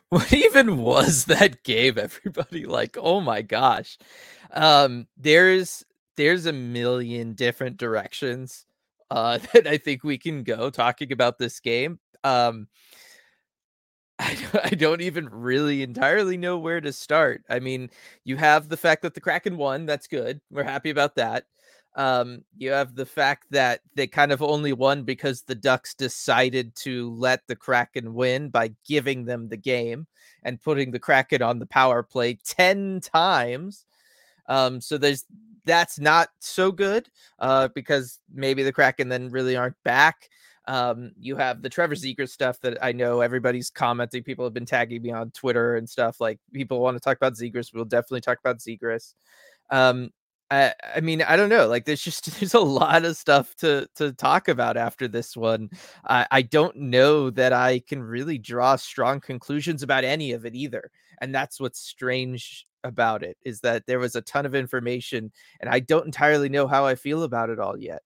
What even was that game, everybody? Like, oh my gosh. There's a million different directions that I think we can go talking about this game. I don't even really entirely know where to start. I mean, you have the fact that the Kraken won. That's good. We're happy about that. You have the fact that they kind of only won because the Ducks decided to let the Kraken win by giving them the game and putting the Kraken on the power play 10 times. So that's not so good because maybe the Kraken then really aren't back. You have the Trevor Zegras stuff that I know everybody's commenting. People have been tagging me on Twitter and stuff. Like people want to talk about Zegras. We'll definitely talk about Zegras. Um, I mean, I don't know. Like, there's a lot of stuff to talk about after this one. I don't know that I can really draw strong conclusions about any of it either, and that's what's strange about it is that there was a ton of information, and I don't entirely know how I feel about it all yet.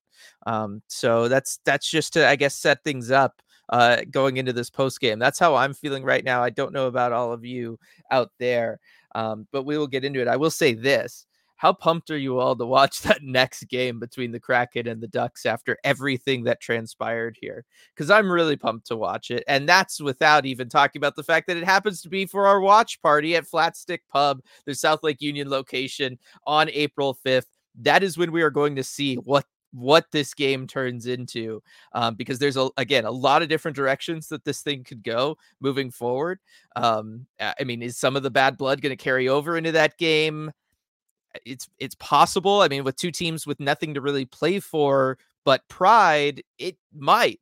So that's just to, I guess, set things up going into this post game. That's how I'm feeling right now. I don't know about all of you out there, but we will get into it. I will say this: how pumped are you all to watch that next game between the Kraken and the Ducks after everything that transpired here? Because I'm really pumped to watch it. And that's without even talking about the fact that it happens to be for our watch party at Flat Stick Pub, the South Lake Union location, on April 5th. That is when we are going to see what this game turns into, because there's again a lot of different directions that this thing could go moving forward. I mean, is some of the bad blood going to carry over into that game? It's possible. I mean, with two teams with nothing to really play for but pride, it might.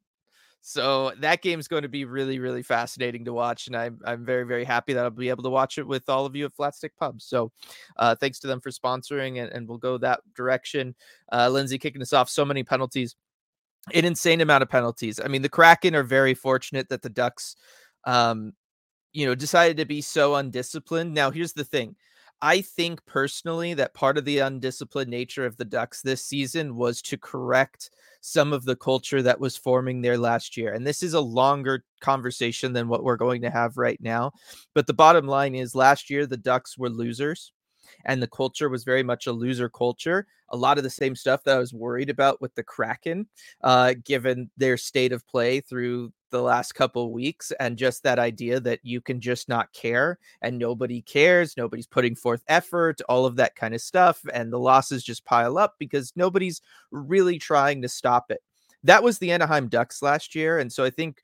So that game's going to be really, really fascinating to watch, and I'm very, very happy that I'll be able to watch it with all of you at Flatstick Pub. So thanks to them for sponsoring, and we'll go that direction. Lindsay kicking us off. So many penalties, an insane amount of penalties. I mean, the Kraken are very fortunate that the Ducks, um, decided to be so undisciplined. Now, here's the thing. I think personally that part of the undisciplined nature of the Ducks this season was to correct some of the culture that was forming there last year. And this is a longer conversation than what we're going to have right now. But the bottom line is last year, the Ducks were losers and the culture was very much a loser culture. A lot of the same stuff that I was worried about with the Kraken, given their state of play through the last couple of weeks, and just that idea that you can just not care and nobody cares, nobody's putting forth effort, all of that kind of stuff, and the losses just pile up because nobody's really trying to stop it. That was the Anaheim Ducks last year, and so I think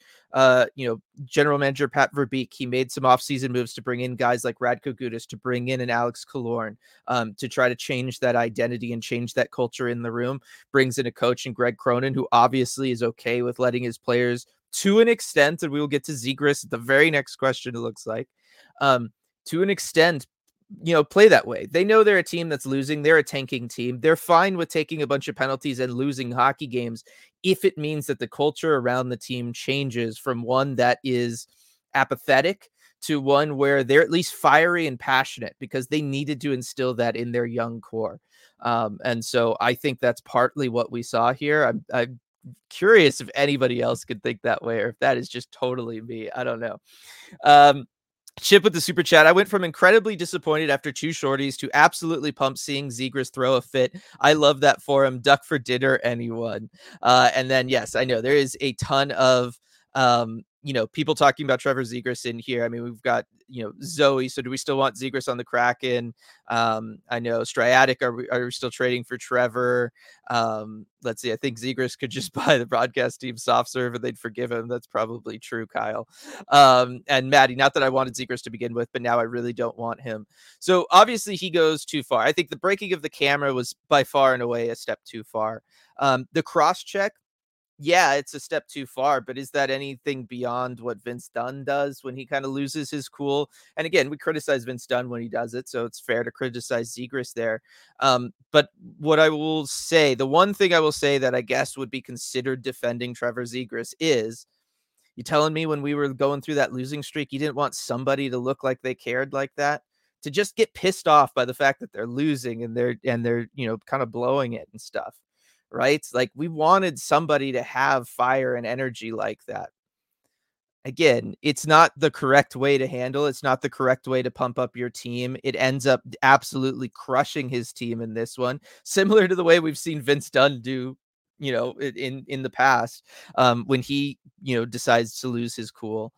general manager Pat Verbeek, he made some offseason moves to bring in guys like Radko Gudas, to bring in an Alex Killorn, to try to change that identity and change that culture in the room. Brings in a coach in Greg Cronin, who obviously is okay with letting his players, to an extent, and we will get to Zegras at the very next question, it looks like, to an extent, play that way. They know they're a team that's losing. They're a tanking team. They're fine with taking a bunch of penalties and losing hockey games if it means that the culture around the team changes from one that is apathetic to one where they're at least fiery and passionate, because they needed to instill that in their young core. And so I think that's partly what we saw here. I'm curious if anybody else could think that way, or if that is just totally me. I don't know. Um, Chip with the super chat. I went from incredibly disappointed after two shorties to absolutely pumped seeing Zegras throw a fit. I love that for him. Duck for dinner, anyone. And then, yes, I know there is a ton of, people talking about Trevor Zegras in here. I mean, we've got, Zoe. So do we still want Zegras on the Kraken? I know Striatic. Are we still trading for Trevor? Let's see. I think Zegras could just buy the broadcast team soft serve and they'd forgive him. That's probably true, Kyle. And Maddie, not that I wanted Zegras to begin with, but now I really don't want him. So obviously he goes too far. I think the breaking of the camera was by far and away a step too far. The cross check, yeah, it's a step too far, but is that anything beyond what Vince Dunn does when he kind of loses his cool? And again, we criticize Vince Dunn when he does it, so it's fair to criticize Zegras there. But what I will say, the one thing I will say that I guess would be considered defending Trevor Zegras is, you telling me when we were going through that losing streak, you didn't want somebody to look like they cared like that? To just get pissed off by the fact that they're losing and they're kind of blowing it and stuff, right? Like, we wanted somebody to have fire and energy like that. again, it's not the correct way to handle. It's not the correct way to pump up your team. It ends up absolutely crushing his team in this one, similar to the way we've seen Vince Dunn do, in the past, when he, decides to lose his cool.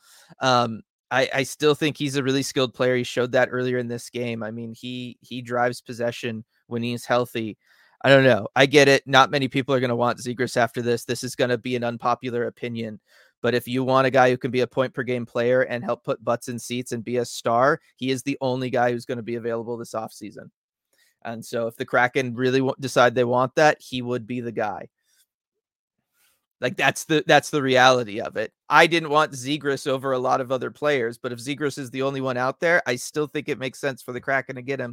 I still think he's a really skilled player. He showed that earlier in this game. I mean, he drives possession when he's healthy. I don't know. I get it. Not many people are going to want Zegras after this. This is going to be an unpopular opinion. But if you want a guy who can be a point per game player and help put butts in seats and be a star, he is the only guy who's going to be available this offseason. And so if the Kraken really decide they want that, he would be the guy. Like that's the reality of it. I didn't want Zegras over a lot of other players, but if Zegras is the only one out there, I still think it makes sense for the Kraken to get him.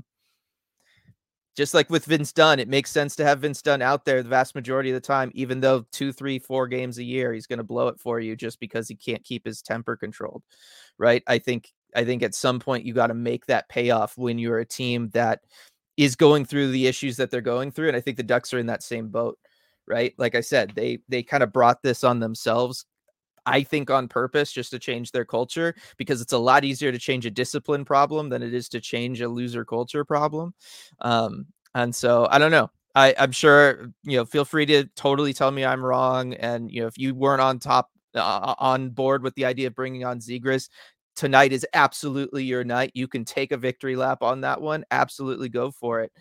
Just like with Vince Dunn, it makes sense to have Vince Dunn out there the vast majority of the time, even though 2, 3, 4 games a year, he's going to blow it for you just because he can't keep his temper controlled. Right. I think at some point you got to make that payoff when you're a team that is going through the issues that they're going through. And I think the Ducks are in that same boat. Right. Like I said, they kind of brought this on themselves, I think on purpose, just to change their culture, because it's a lot easier to change a discipline problem than it is to change a loser culture problem. And so I don't know. I'm sure, feel free to totally tell me I'm wrong. And, if you weren't on board with the idea of bringing on Zegras, tonight is absolutely your night. You can take a victory lap on that one. Absolutely go for it.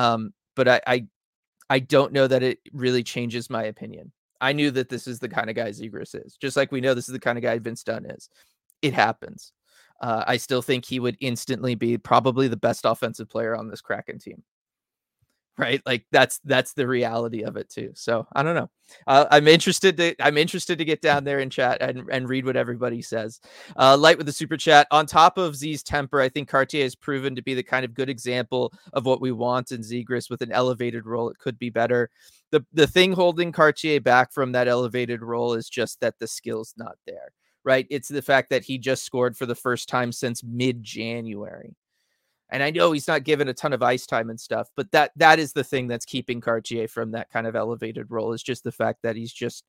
But I don't know that it really changes my opinion. I knew that this is the kind of guy Zegras is, just like we know this is the kind of guy Vince Dunn is. It happens. I still think he would instantly be probably the best offensive player on this Kraken team. Right? Like that's the reality of it too. So I don't know. I'm interested to get down there and chat and read what everybody says. Light with the super chat. On top of Z's temper, I think Cartier has proven to be the kind of good example of what we want in Zegras with an elevated role. It could be better. The thing holding Cartier back from that elevated role is just that the skill's not there. Right? It's the fact that he just scored for the first time since mid-January. And I know he's not given a ton of ice time and stuff, but that is the thing that's keeping Cartier from that kind of elevated role, is just the fact that he's just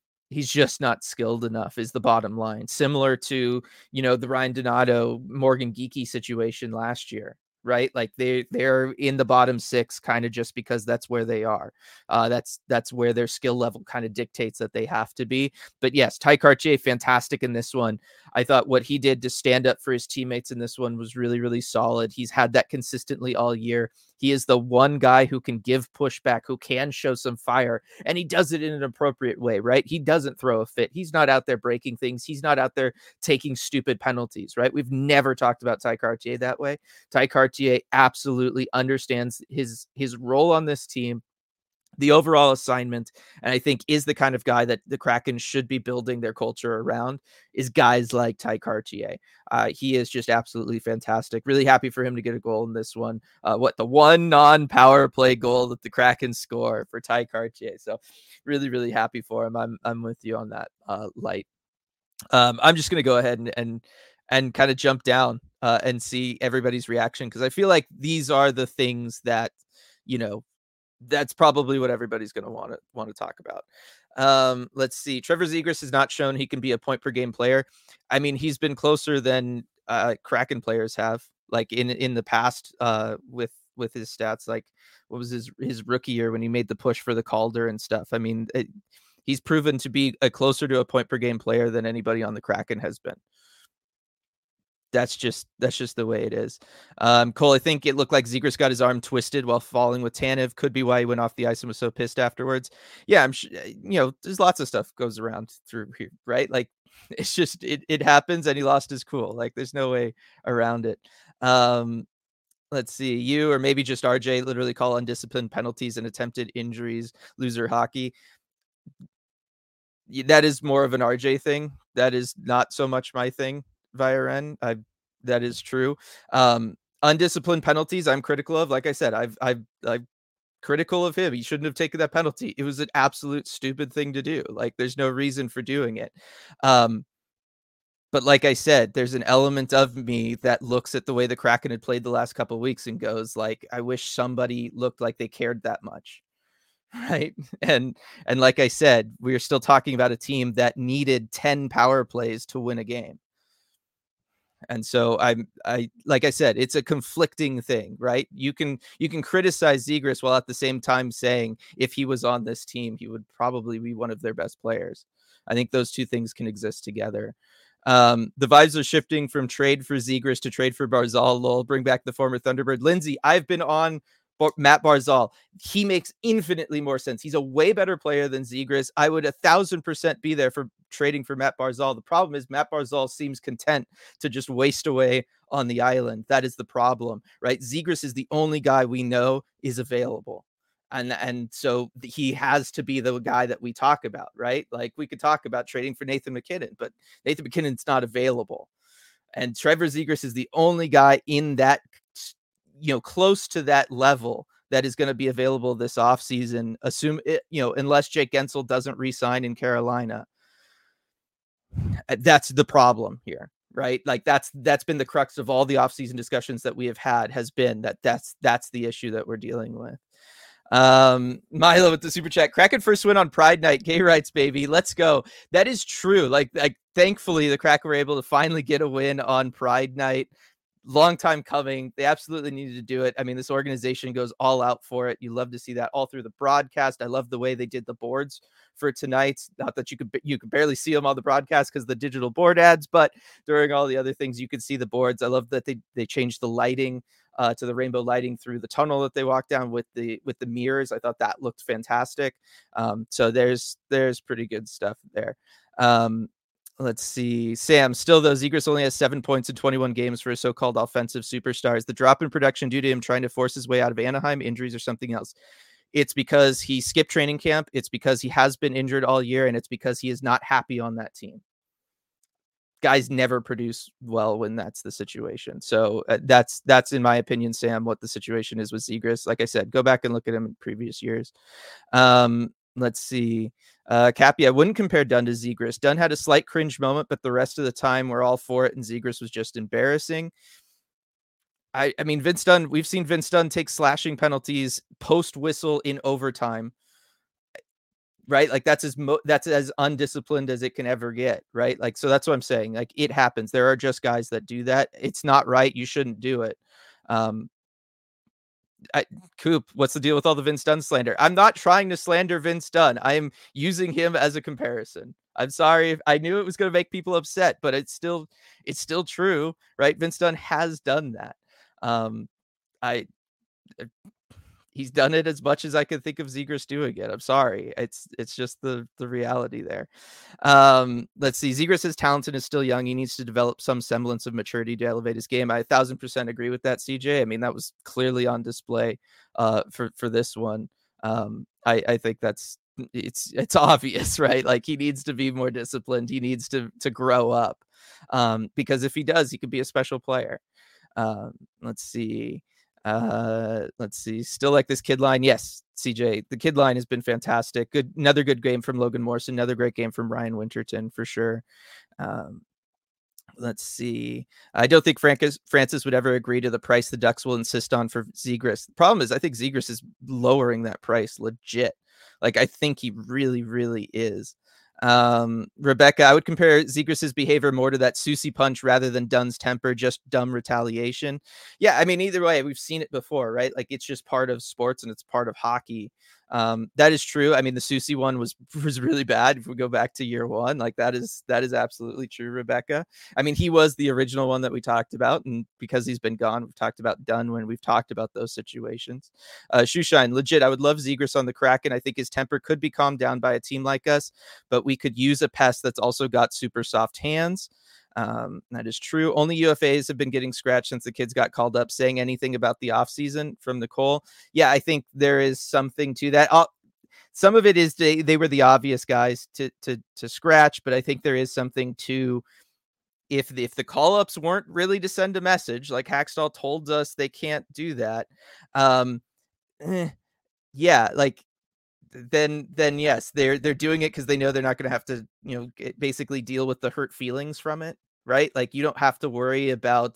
not skilled enough is the bottom line. Similar to, the Ryan Donato, Morgan Geekie situation last year, right? Like they're in the bottom 6 kind of just because that's where they are. That's where their skill level kind of dictates that they have to be. But yes, Ty Cartier, fantastic in this one. I thought what he did to stand up for his teammates in this one was really, really solid. He's had that consistently all year. He is the one guy who can give pushback, who can show some fire, and he does it in an appropriate way, right? He doesn't throw a fit. He's not out there breaking things. He's not out there taking stupid penalties, right? We've never talked about Ty Cartier that way. Ty Cartier absolutely understands his role on this team, the overall assignment, and I think is the kind of guy that the Kraken should be building their culture around, is guys like Ty Cartier. He is just absolutely fantastic. Really happy for him to get a goal in this one. The one non-power play goal that the Kraken score for Ty Cartier. So really, really happy for him. I'm with you on that, Light. I'm just going to go ahead and kind of jump down and see everybody's reaction, because I feel like these are the things that, that's probably what everybody's going to want to talk about. Let's see. Trevor Zegras has not shown he can be a point per game player. I mean, he's been closer than Kraken players have, like in the past, with his stats. Like, what was his rookie year when he made the push for the Calder and stuff? I mean, he's proven to be closer to a point per game player than anybody on the Kraken has been. That's just the way it is. Cole, I think it looked like Zegras got his arm twisted while falling with Tanev. Could be why he went off the ice and was so pissed afterwards. Yeah, I'm sure, there's lots of stuff goes around through here, right? Like, it's just, it happens, and he lost his cool. Like, there's no way around it. Let's see, you or maybe just RJ literally call undisciplined penalties and attempted injuries loser hockey. That is more of an RJ thing. That is not so much my thing. Viren, that is true. Undisciplined penalties, I'm critical of. Like I said, I'm critical of him. He shouldn't have taken that penalty. It was an absolute stupid thing to do. Like, there's no reason for doing it. But like I said, there's an element of me that looks at the way the Kraken had played the last couple of weeks and goes, like, I wish somebody looked like they cared that much. right? And like I said, we're still talking about a team that needed 10 power plays to win a game. And so I like I said, it's a conflicting thing, right? You can criticize Zegras while at the same time saying if he was on this team, he would probably be one of their best players. I think those two things can exist together. The vibes are shifting from trade for Zegras to trade for Barzal. Lol, bring back the former Thunderbird. Lindsay, I've been on Matt Barzal. He makes infinitely more sense. He's a way better player than Zegras. I would 1,000% be there for trading for Matt Barzal. The problem is Matt Barzal seems content to just waste away on the island. That is the problem, right? Zegras is the only guy we know is available. And so he has to be the guy that we talk about, right? Like we could talk about trading for Nathan MacKinnon, but Nathan MacKinnon's not available. And Trevor Zegras is the only guy in that, close to that level that is going to be available this offseason. Assume it, unless Jake Gensel doesn't re-sign in Carolina. That's the problem here, right? Like that's been the crux of all the offseason discussions that we have had, has been that's the issue that we're dealing with. Milo with the super chat. Kraken first win on Pride Night. Gay rights, baby. Let's go. That is true. Like thankfully the Kraken were able to finally get a win on Pride Night. Long time coming. They absolutely needed to do it. I mean, this organization goes all out for it. You love to see that all through the broadcast. I love the way they did the boards for tonight. Not that you could barely see them on the broadcast because the digital board ads, but during all the other things, you could see the boards. I love that they changed the lighting to the rainbow lighting through the tunnel that they walked down with the mirrors. I thought that looked fantastic. So there's pretty good stuff there. Let's see. Sam, still though, Zegras only has 7 points in 21 games for his so-called offensive superstars. The drop in production due to him trying to force his way out of Anaheim, injuries, or something else. It's because he skipped training camp. It's because he has been injured all year, and it's because he is not happy on that team. Guys never produce well when that's the situation. So that's in my opinion, Sam, what the situation is with Zegras. Like I said, go back and look at him in previous years. Let's see. Cappy, I wouldn't compare Dunn to Zegras. Dunn had a slight cringe moment, but the rest of the time we're all for it, and Zegras was just embarrassing. I mean, Vince Dunn, we've seen Vince Dunn take slashing penalties post whistle in overtime, right? Like that's as undisciplined as it can ever get, right? Like, so that's what I'm saying. Like it happens. There are just guys that do that. It's not right. You shouldn't do it. Coop, what's the deal with all the Vince Dunn slander? I'm not trying to slander Vince Dunn. I am using him as a comparison. I'm sorry. I knew it was going to make people upset, but it's still true, right? Vince Dunn has done that. He's done it as much as I could think of Zegras doing it. I'm sorry. It's just the reality there. Let's see. Zegras is talented and still young. He needs to develop some semblance of maturity to elevate his game. I 1,000% agree with that, CJ. I mean, that was clearly on display for this one. I think it's obvious, right? Like he needs to be more disciplined. He needs to grow up because if he does, he could be a special player. Let's see. Still like this kid line. Yes, CJ, the kid line has been fantastic. Another good game from Logan Morrison, another great game from Ryan Winterton for sure. Let's see. I don't think Francis would ever agree to the price the Ducks will insist on for Zegras. The problem is I think Zegras is lowering that price legit. Like I think he really, really is. Rebecca, I would compare Zegras' behavior more to that Susie punch rather than Dunn's temper, just dumb retaliation. Yeah, I mean, either way, we've seen it before, right? Like it's just part of sports and it's part of hockey. That is true. I mean, the Susie one was really bad. If we go back to year one, like that is absolutely true, Rebecca. I mean, he was the original one that we talked about, and because he's been gone, we've talked about Dunn when we've talked about those situations. Shoeshine, legit, I would love Zegras on the Kraken. I think his temper could be calmed down by a team like us, but we could use a pest that's also got super soft hands. That is true. Only UFAs have been getting scratched since the kids got called up. Saying anything about the offseason from Nicole? Yeah, I think there is something to that. Some of it is they were the obvious guys to scratch, but I think there is something to if the call-ups weren't really to send a message, like Hackstall told us they can't do that. Yeah, like then yes, they're doing it because they know they're not going to have to, basically deal with the hurt feelings from it, right? Like you don't have to worry about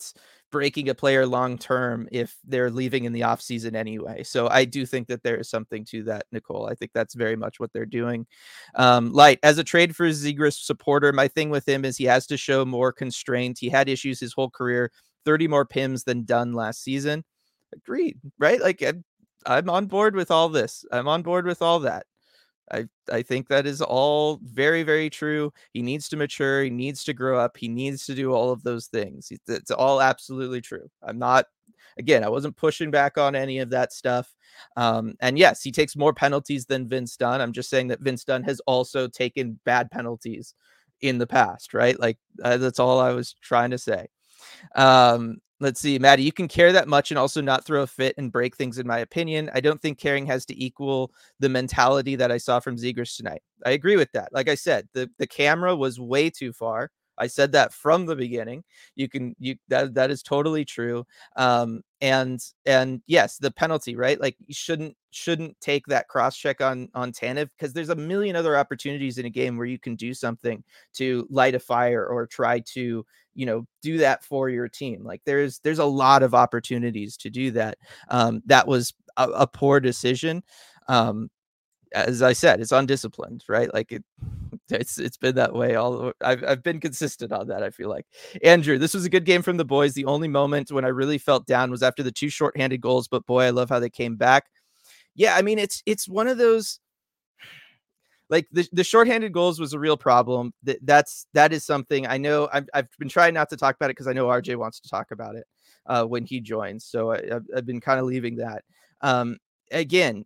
breaking a player long term if they're leaving in the offseason anyway. So I do think that there is something to that, Nicole. I think that's very much what they're doing. Light, as a trade for Zegras supporter, my thing with him is he has to show more constraint. He had issues his whole career, 30 more PIMs than done last season. Agreed, right? Like I'm on board with all this. I'm on board with all that. I think that is all very, very true. He needs to mature. He needs to grow up. He needs to do all of those things. It's all absolutely true. I'm not, again, I wasn't pushing back on any of that stuff. And yes, he takes more penalties than Vince Dunn. I'm just saying that Vince Dunn has also taken bad penalties in the past, right? Like that's all I was trying to say. Let's see, Maddie, you can care that much and also not throw a fit and break things, in my opinion. I don't think caring has to equal the mentality that I saw from Zegras tonight. I agree with that. Like I said, the camera was way too far. I said that from the beginning. That is totally true. And yes, the penalty, right? Like you shouldn't take that cross check on Tanev, because there's a million other opportunities in a game where you can do something to light a fire or try to, do that for your team. Like there's a lot of opportunities to do that. That was a poor decision. As I said, it's undisciplined, right? Like it's been that way all. I've been consistent on that. I feel like. Andrew, this was a good game from the boys. The only moment when I really felt down was after the 2 shorthanded goals, but boy, I love how they came back. Yeah, I mean it's one of those. Like the shorthanded goals was a real problem. That is something I know. I've been trying not to talk about it because I know RJ wants to talk about it when he joins. So I've been kind of leaving that. Again,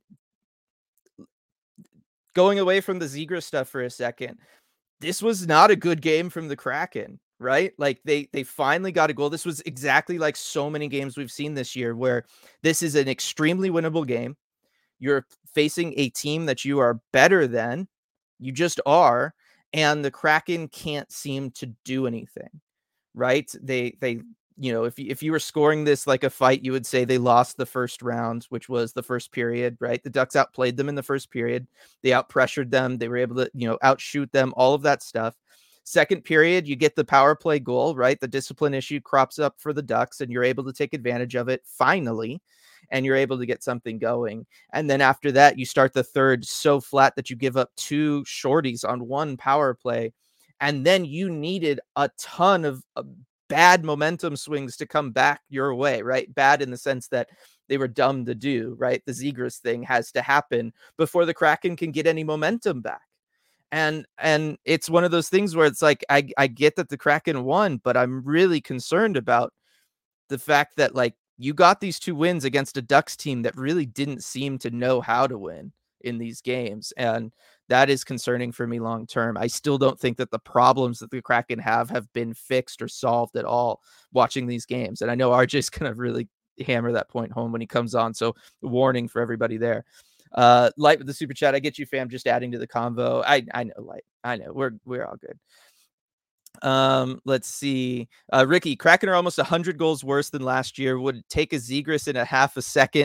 going away from the Zegras stuff for a second, this was not a good game from the Kraken, right? Like they finally got a goal. This was exactly like so many games we've seen this year where this is an extremely winnable game. You're facing a team that you are better than. You just are. And the Kraken can't seem to do anything, right? They if you were scoring this like a fight, you would say they lost the first round, which was the first period, right? The Ducks outplayed them in the first period. They out pressured them. They were able to, outshoot them, all of that stuff. Second period, you get the power play goal, right? The discipline issue crops up for the Ducks and you're able to take advantage of it finally. And you're able to get something going. And then after that, you start the third so flat that you give up 2 shorties on 1 power play. And then you needed a ton of bad momentum swings to come back your way, right? Bad in the sense that they were dumb to do, right? The Zegras thing has to happen before the Kraken can get any momentum back. And it's one of those things where it's like, I get that the Kraken won, but I'm really concerned about the fact that like you got these 2 wins against a Ducks team that really didn't seem to know how to win in these games. And that is concerning for me long term. I still don't think that the problems that the Kraken have been fixed or solved at all watching these games. And I know RJ's going to really hammer that point home when he comes on. So warning for everybody there. Light with the super chat. I get you, fam. Just adding to the convo. I know, Light. I know we're all good. Let's see. Ricky, Kraken are almost 100 goals worse than last year. Would take Zegras in half a second.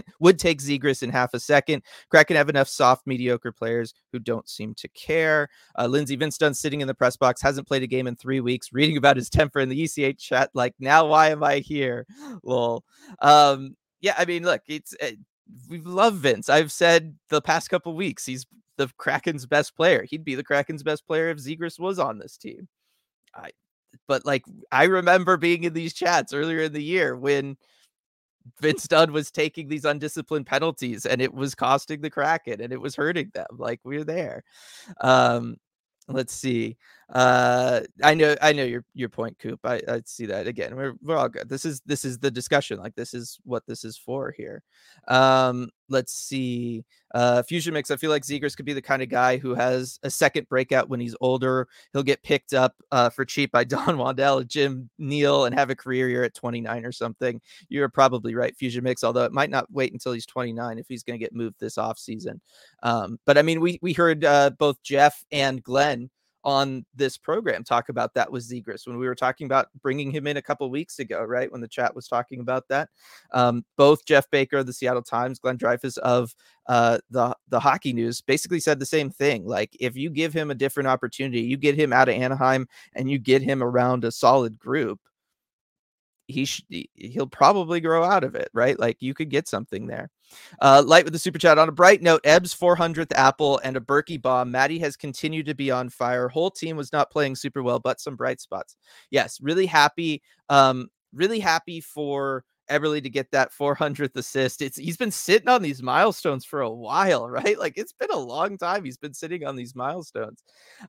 Kraken have enough soft, mediocre players who don't seem to care. Lindsey, Vince Dunn sitting in the press box, hasn't played a game in 3 weeks, reading about his temper in the ECH chat. Like, now why am I here? Lol. Yeah, I mean, look, we love Vince. I've said the past couple weeks, he's the Kraken's best player. He'd be the Kraken's best player if Zegras was on this team. But like I remember being in these chats earlier in the year when Vince Dunn was taking these undisciplined penalties and it was costing the Kraken and it was hurting them. Like we're there. Let's see. I know your point, Coop. I see that again. We're all good. This is the discussion. Like this is what this is for here. Let's see. Fusion Mix. I feel like Zegras could be the kind of guy who has a second breakout when he's older. He'll get picked up for cheap by Don Wandell, Jim Neal, and have a career year at 29 or something. You're probably right, Fusion Mix. Although it might not wait until he's 29 if he's going to get moved this offseason. But I mean, we heard both Jeff and Glenn on this program talk about that with Zegras when we were talking about bringing him in a couple weeks ago, right? When the chat was talking about that. Both Jeff Baker of the Seattle Times, Glenn Dreyfus of the Hockey News basically said the same thing. Like if you give him a different opportunity, you get him out of Anaheim and you get him around a solid group, he'll probably grow out of it, right? Like you could get something there. Light with the super chat. On a bright note, Ebbs 400th apple and a Berkey bomb. Maddie has continued to be on fire. Whole team was not playing super well, but some bright spots. Yes, really happy. Really happy for Eberle to get that 400th assist. He's been sitting on these milestones for a while, right? Like it's been a long time he's been sitting on these milestones.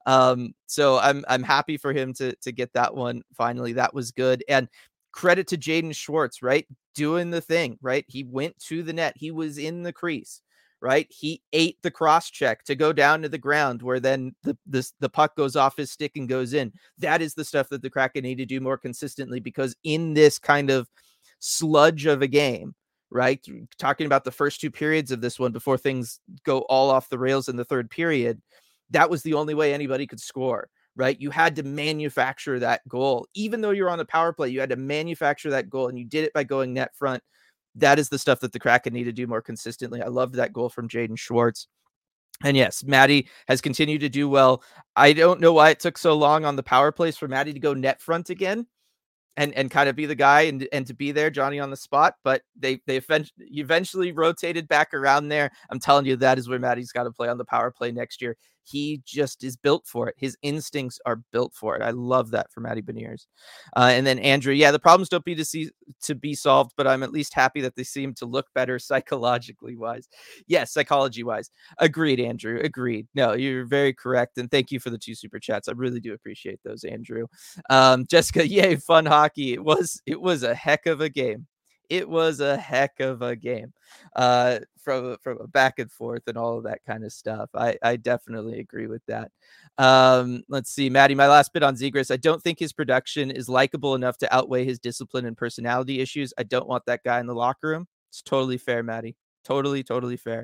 So I'm happy for him to get that one finally. That was good. And credit to Jaden Schwartz, right? Doing the thing, right? He went to the net. He was in the crease, right? He ate the cross check to go down to the ground where then the puck goes off his stick and goes in. That is the stuff that the Kraken need to do more consistently, because in this kind of sludge of a game, right? Talking about the first two periods of this one before things go all off the rails in the third period, that was the only way anybody could score, right? You had to manufacture that goal. Even though you're on the power play, you had to manufacture that goal, and you did it by going net front. That is the stuff that the Kraken need to do more consistently. I loved that goal from Jaden Schwartz. And yes, Maddie has continued to do well. I don't know why it took so long on the power plays for Maddie to go net front again and kind of be the guy and to be there, Johnny on the spot, but they eventually rotated back around there. I'm telling you, that is where Maddie's got to play on the power play next year. He just is built for it. His instincts are built for it. I love that for Matty Beniers. And then Andrew, yeah, the problems don't be to be solved, but I'm at least happy that they seem to look better psychologically wise. Yes, psychology wise. Agreed, Andrew. Agreed. No, you're very correct. And thank you for the 2 super chats. I really do appreciate those, Andrew. Jessica, yay, fun hockey. It was a heck of a game. It was a heck of a game, from a back and forth and all of that kind of stuff. I definitely agree with that. Let's see, Maddie, my last bit on Zegras. I don't think his production is likable enough to outweigh his discipline and personality issues. I don't want that guy in the locker room. It's totally fair, Maddie. Totally fair.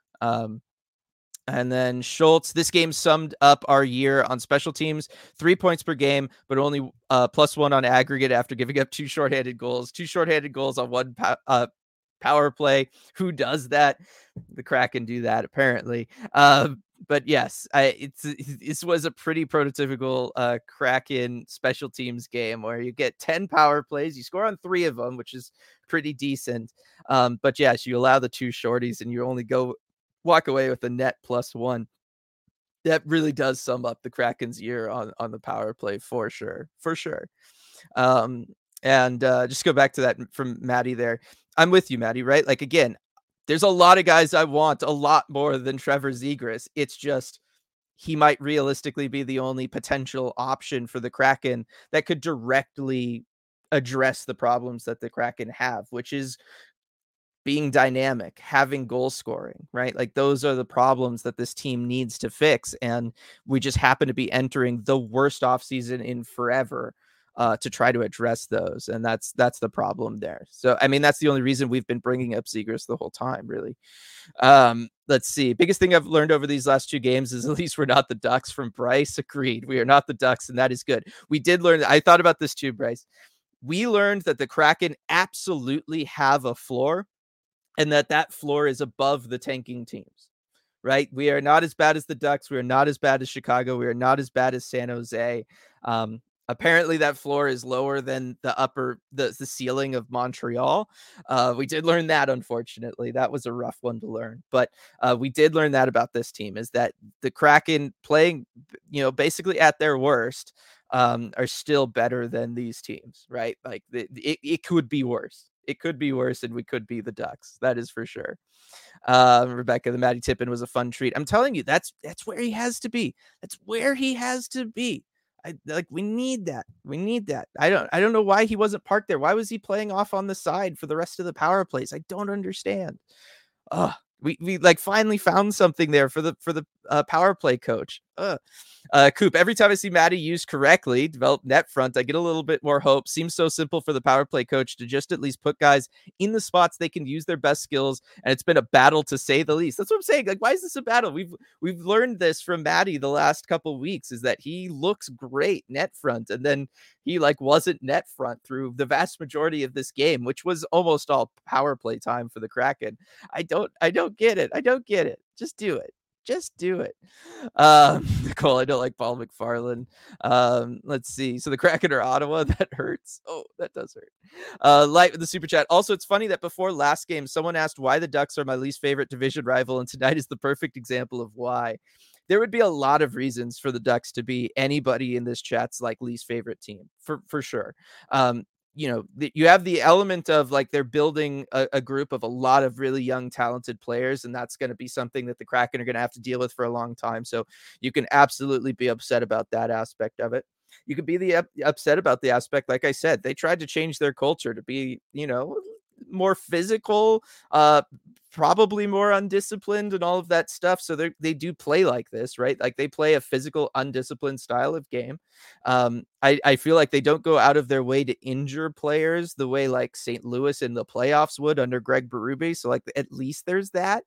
And then Schultz, this game summed up our year on special teams, 3 points per game, but only +1 on aggregate after giving up 2 shorthanded goals. 2 shorthanded goals on one power play. Who does that? The Kraken do that, apparently. But yes, this was a pretty prototypical Kraken special teams game where you get 10 power plays, you score on 3 of them, which is pretty decent. But yes, you allow the 2 shorties and you only walk away with a net +1. That really does sum up the Kraken's year on the power play for sure. And just go back to that from Maddie there. I'm with you, Maddie, right? Like, again, there's a lot of guys I want a lot more than Trevor Zegras. It's just he might realistically be the only potential option for the Kraken that could directly address the problems that the Kraken have, which is being dynamic, having goal scoring, right? Like those are the problems that this team needs to fix. And we just happen to be entering the worst offseason in forever to try to address those. And that's the problem there. So, I mean, that's the only reason we've been bringing up Zegras the whole time, really. Let's see. Biggest thing I've learned over these last 2 games is at least we're not the Ducks from Bryce. Agreed. We are not the Ducks, and that is good. We did learn. I thought about this too, Bryce. We learned that the Kraken absolutely have a floor, and that floor is above the tanking teams, right? We are not as bad as the Ducks. We are not as bad as Chicago. We are not as bad as San Jose. Apparently that floor is lower than the ceiling of Montreal. We did learn that, unfortunately. That was a rough one to learn, but we did learn that about this team, is that the Kraken, playing, basically at their worst, are still better than these teams, right? Like it could be worse. It could be worse, and we could be the Ducks. That is for sure. Rebecca, the Matty Tippin was a fun treat. I'm telling you, that's where he has to be. That's where he has to be. We need that. We need that. I don't know why he wasn't parked there. Why was he playing off on the side for the rest of the power plays? I don't understand. We like finally found something there for the power play coach. Coop, every time I see Maddie used correctly, develop net front, I get a little bit more hope. Seems so simple for the power play coach to just at least put guys in the spots they can use their best skills. And it's been a battle, to say the least. That's what I'm saying. Like, why is this a battle? We've learned this from Maddie the last couple weeks, is that he looks great net front, and then he wasn't net front through the vast majority of this game, which was almost all power play time for the Kraken. I don't get it. Just do it. Just do it. Nicole, I don't like Paul McFarland. Let's see. So the Kraken are Ottawa. That hurts. Oh, that does hurt. Light with the super chat. Also, it's funny that before last game, someone asked why the Ducks are my least favorite division rival, and tonight is the perfect example of why. There would be a lot of reasons for the Ducks to be anybody in this chat's like least favorite team for sure. You have the element of like they're building a group of a lot of really young, talented players, and that's going to be something that the Kraken are going to have to deal with for a long time. So you can absolutely be upset about that aspect of it. You could be upset about the aspect, like I said, they tried to change their culture to be, more physical, probably more undisciplined and all of that stuff. So they do play like this, right? Like they play a physical, undisciplined style of game. I feel like they don't go out of their way to injure players the way like St. Louis in the playoffs would under Greg Berube. So like at least there's that.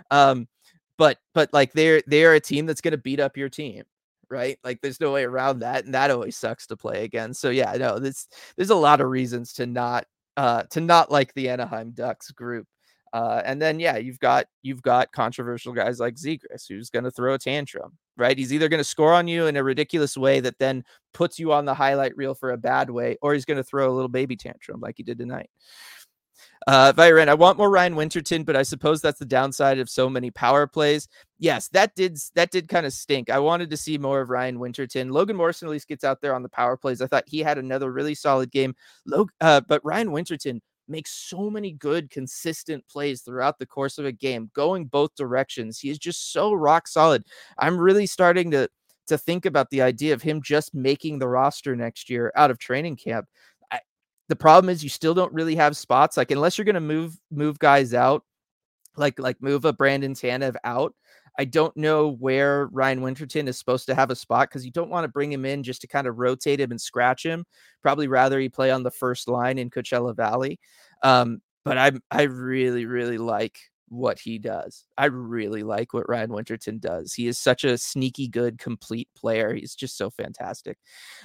But like they're a team that's going to beat up your team. Right. Like there's no way around that. And that always sucks to play again. So yeah, no, there's a lot of reasons to not like the Anaheim Ducks group. And then, yeah, you've got controversial guys like Zegras, who's going to throw a tantrum, right? He's either going to score on you in a ridiculous way that then puts you on the highlight reel for a bad way, or he's going to throw a little baby tantrum like he did tonight. Viren, I want more Ryan Winterton, but I suppose that's the downside of so many power plays. Yes, that did kind of stink. I wanted to see more of Ryan Winterton. Logan Morrison at least gets out there on the power plays. I thought he had another really solid game. But Ryan Winterton makes so many good, consistent plays throughout the course of a game, going both directions. He is just so rock solid. I'm really starting to think about the idea of him just making the roster next year out of training camp. The problem is you still don't really have spots, like unless you're going to move guys out, like move a Brandon Tanev out. I don't know where Ryan Winterton is supposed to have a spot because you don't want to bring him in just to kind of rotate him and scratch him. Probably rather he play on the first line in Coachella Valley. But I really, really like what he does. I really like what Ryan Winterton does. He is such a sneaky good, complete player. He's just so fantastic.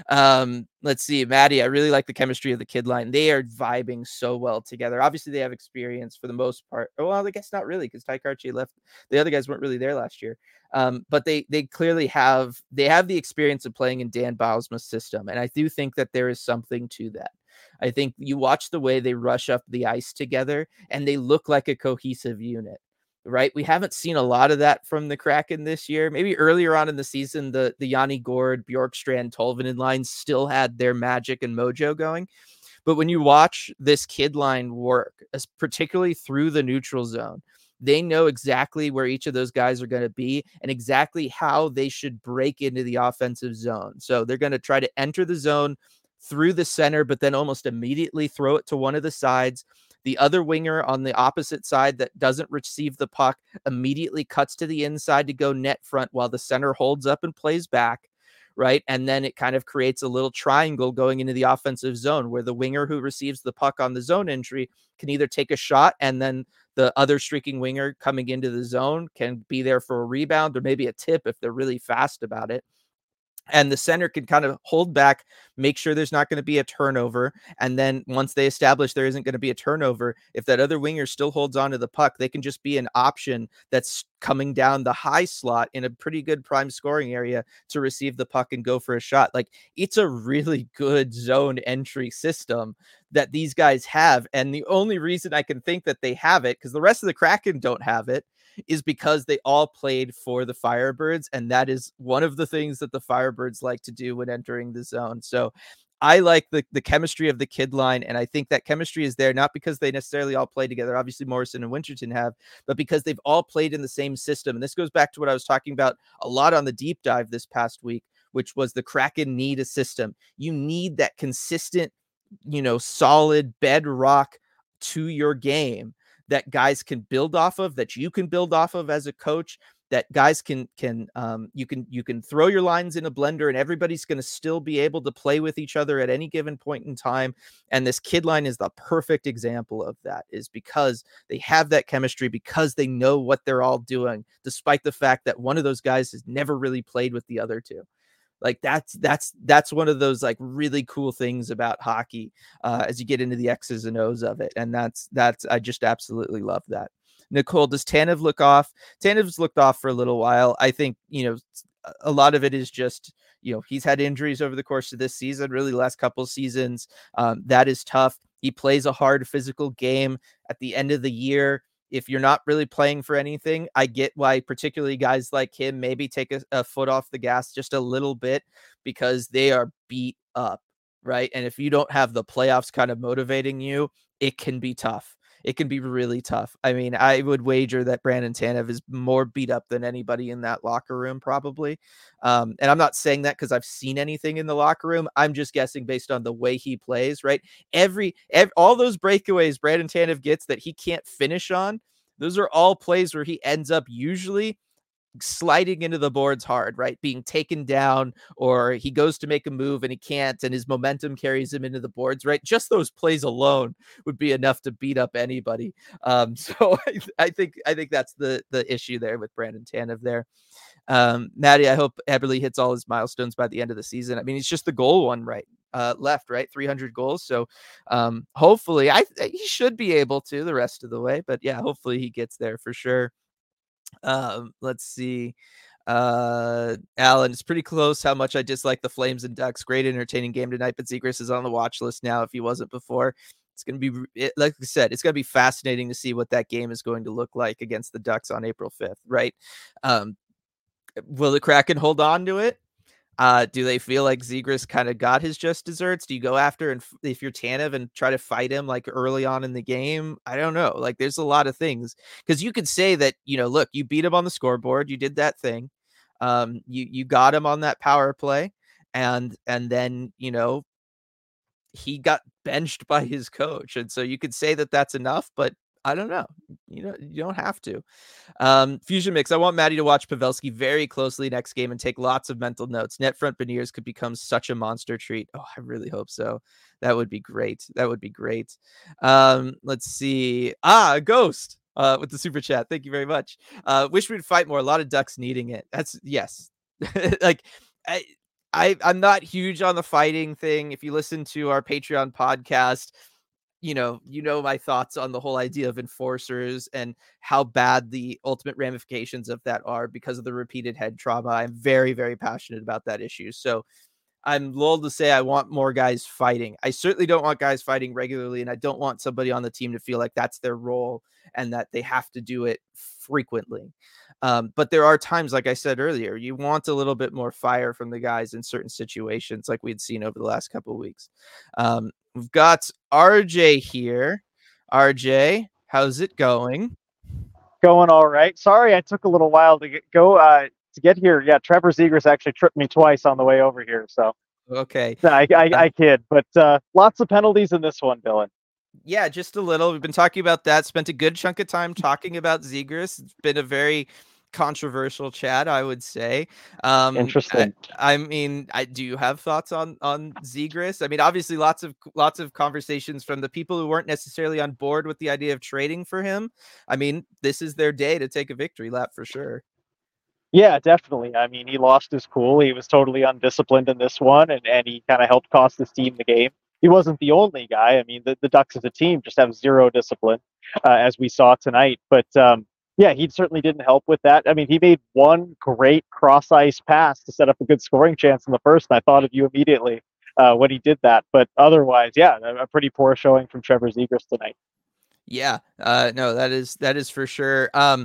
Let's see, Maddie, I really like the chemistry of the kid line. They are vibing so well together. Obviously, they have experience for the most part. Well, I guess not really because Ty Cartier left. The other guys weren't really there last year. But they clearly have the experience of playing in Dan Bylsma's system. And I do think that there is something to that. I think you watch the way they rush up the ice together and they look like a cohesive unit, right? We haven't seen a lot of that from the Kraken this year. Maybe earlier on in the season, the Yanni Gourde, Bjorkstrand, Tolvanen lines still had their magic and mojo going. But when you watch this kid line work, particularly through the neutral zone, they know exactly where each of those guys are going to be and exactly how they should break into the offensive zone. So they're going to try to enter the zone through the center, but then almost immediately throw it to one of the sides. The other winger on the opposite side that doesn't receive the puck immediately cuts to the inside to go net front while the center holds up and plays back, right? And then it kind of creates a little triangle going into the offensive zone where the winger who receives the puck on the zone entry can either take a shot and then the other streaking winger coming into the zone can be there for a rebound or maybe a tip if they're really fast about it. And the center can kind of hold back, make sure there's not going to be a turnover. And then once they establish there isn't going to be a turnover, if that other winger still holds on to the puck, they can just be an option that's coming down the high slot in a pretty good prime scoring area to receive the puck and go for a shot. Like it's a really good zone entry system that these guys have. And the only reason I can think that they have it, because the rest of the Kraken don't have it, is because they all played for the Firebirds. And that is one of the things that the Firebirds like to do when entering the zone. So I like the chemistry of the kid line. And I think that chemistry is there, not because they necessarily all play together. Obviously Morrison and Winterton have, but because they've all played in the same system. And this goes back to what I was talking about a lot on the deep dive this past week, which was the Kraken need a system. You need that consistent, solid bedrock to your game that guys can build off of, that you can build off of as a coach, that guys can you can throw your lines in a blender and everybody's going to still be able to play with each other at any given point in time. And this kid line is the perfect example of that, is because they have that chemistry, because they know what they're all doing, despite the fact that one of those guys has never really played with the other two. Like that's one of those like really cool things about hockey as you get into the X's and O's of it. And that's I just absolutely love that. Nicole, does Tanev look off? Tanev's looked off for a little while. I think, a lot of it is just, he's had injuries over the course of this season, really the last couple of seasons. That is tough. He plays a hard physical game at the end of the year. If you're not really playing for anything, I get why particularly guys like him maybe take a foot off the gas just a little bit because they are beat up, right? And if you don't have the playoffs kind of motivating you, it can be tough. It can be really tough. I mean, I would wager that Brandon Tanev is more beat up than anybody in that locker room, probably. And I'm not saying that because I've seen anything in the locker room. I'm just guessing based on the way he plays, right? All those breakaways Brandon Tanev gets that he can't finish on, those are all plays where he ends up usually sliding into the boards hard, right? Being taken down, or he goes to make a move and he can't, and his momentum carries him into the boards, right? Just those plays alone would be enough to beat up anybody. So I think that's the issue there with Brandon Tanev there. Maddie, I hope Eberle hits all his milestones by the end of the season. I mean, he's just the goal one left, right? 300 goals. So hopefully he should be able to the rest of the way, but yeah, hopefully he gets there for sure. Let's see. Alan, it's pretty close how much I dislike the Flames and Ducks. Great entertaining game tonight, but Zegras is on the watch list now if he wasn't before. It's going to be, like I said, it's going to be fascinating to see what that game is going to look like against the Ducks on April 5th, right? Will the Kraken hold on to it? Do they feel like Zegras kind of got his just desserts? Do you go after and if you're Tanev and try to fight him like early on in the game? I don't know. Like there's a lot of things because you could say that, look, you beat him on the scoreboard. You did that thing. You got him on that power play and then, he got benched by his coach. And so you could say that that's enough, but I don't know. You don't have to. Fusion Mix, I want Maddie to watch Pavelski very closely next game and take lots of mental notes. Net front Beniers could become such a monster treat. Oh, I really hope so. That would be great. Let's see. Ghost with the super chat. Thank you very much. Wish we'd fight more. A lot of Ducks needing it. That's yes. Like I'm not huge on the fighting thing. If you listen to our Patreon podcast, you know my thoughts on the whole idea of enforcers and how bad the ultimate ramifications of that are because of the repeated head trauma. I'm very, very passionate about that issue. So I'm lulled to say I want more guys fighting. I certainly don't want guys fighting regularly, and I don't want somebody on the team to feel like that's their role and that they have to do it frequently. But there are times, like I said earlier, you want a little bit more fire from the guys in certain situations like we'd seen over the last couple of weeks. We've got RJ here. RJ, how's it going? Going all right. Sorry, I took a little while to get here. Yeah, Trevor Zegras actually tripped me twice on the way over here. So okay, I kid, but lots of penalties in this one, Dylan. Yeah, just a little. We've been talking about that. Spent a good chunk of time talking about Zegras. It's been a very controversial chat, I would say. Interesting. I mean, do you have thoughts on Zegras? I mean, obviously, lots of conversations from the people who weren't necessarily on board with the idea of trading for him. I mean, this is their day to take a victory lap for sure. Yeah, definitely. I mean, he lost his cool. He was totally undisciplined in this one, and he kind of helped cost his team the game. He wasn't the only guy. I mean, the Ducks as a team just have zero discipline, as we saw tonight. But yeah, he certainly didn't help with that. I mean, he made one great cross ice pass to set up a good scoring chance in the first, and I thought of you immediately when he did that. But otherwise, yeah, a pretty poor showing from Trevor Zegras tonight. Yeah, no, that is for sure.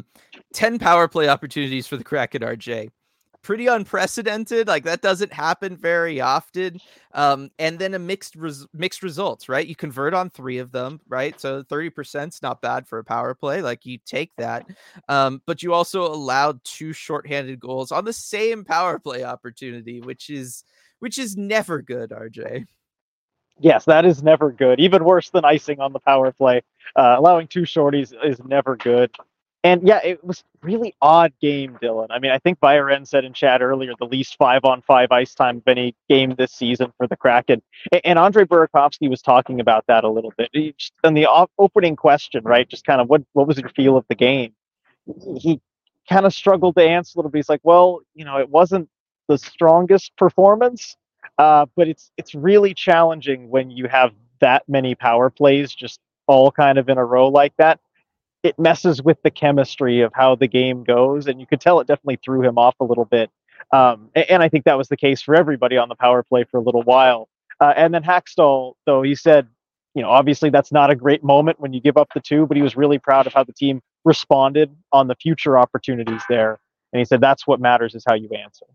10 power play opportunities for the Kraken, RJ. Pretty unprecedented. Like that doesn't happen very often. And then a mixed results, right? You convert on 3 of them, right? So 30% is not bad for a power play. Like you take that. But you also allowed 2 shorthanded goals on the same power play opportunity, which is never good, RJ. Yes, that is never good. Even worse than icing on the power play. Allowing 2 shorties is never good. And yeah, it was really odd game, Dylan. I mean, I think Byron said in chat earlier the least 5-on-5 ice time of any game this season for the Kraken. And Andre Burakovsky was talking about that a little bit. And the opening question, right? Just kind of what was your feel of the game? He kind of struggled to answer a little bit. He's like, well, it wasn't the strongest performance, but it's really challenging when you have that many power plays just all kind of in a row like that. it messes with the chemistry of how the game goes, and you could tell it definitely threw him off a little bit. And I think that was the case for everybody on the power play for a little while. And then Hackstall, though, he said, obviously that's not a great moment when you give up the two, but he was really proud of how the team responded on the future opportunities there. And he said that's what matters is how you answer.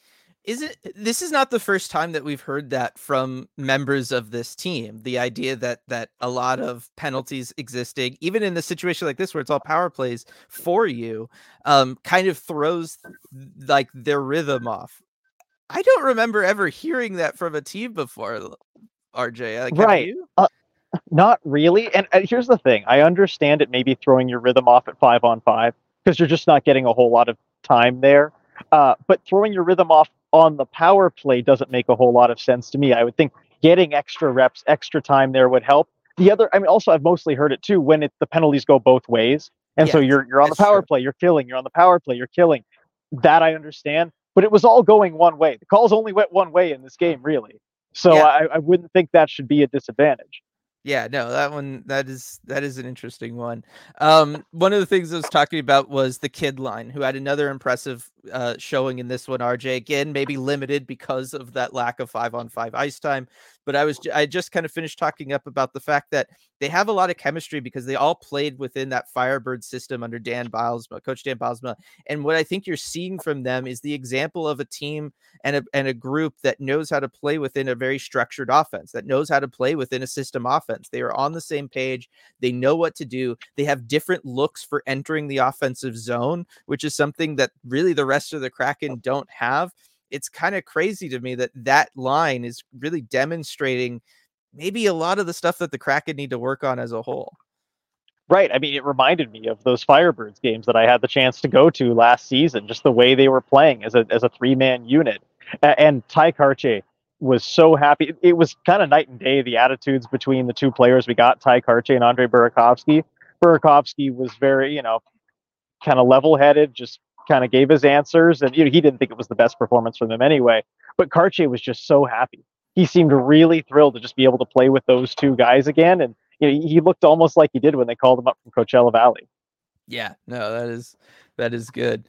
This is not the first time that we've heard that from members of this team. The idea that a lot of penalties existing, even in a situation like this where it's all power plays for you, kind of throws like their rhythm off. I don't remember ever hearing that from a team before, RJ. Like, right. Not really. And here's the thing. I understand it maybe throwing your rhythm off at 5-on-5 because you're just not getting a whole lot of time there. But throwing your rhythm off on the power play doesn't make a whole lot of sense to me. I would think getting extra reps, extra time there would help. Also, I've mostly heard it too when the penalties go both ways. And so you're on the power play, you're killing. You're on the power play, you're killing. That I understand. But it was all going one way. The calls only went one way in this game, really. So I wouldn't think that should be a disadvantage. Yeah, no, that is an interesting one. One of the things I was talking about was the kid line, who had another impressive showing in this one. RJ, again, maybe limited because of that lack of 5-on-5 ice time. But I just kind of finished talking up about the fact that they have a lot of chemistry because they all played within that Firebird system under Coach Dan Bylsma. And what I think you're seeing from them is the example of a team and a group that knows how to play within a very structured offense, that knows how to play within a system offense. They are on the same page. They know what to do. They have different looks for entering the offensive zone, which is something that really the rest of the Kraken don't have. It's kind of crazy to me that line is really demonstrating maybe a lot of the stuff that the Kraken need to work on as a whole. Right. I mean, it reminded me of those Firebirds games that I had the chance to go to last season, just the way they were playing as a three-man unit. And Ty Karche was so happy. It was kind of night and day, the attitudes between the two players we got, Ty Karche and Andre Burakovsky. Burakovsky was very, kind of level-headed, just kind of gave his answers, and he didn't think it was the best performance from them anyway. But Karche was just so happy. He seemed really thrilled to just be able to play with those two guys again, and he looked almost like he did when they called him up from Coachella Valley. Yeah, no, that is good.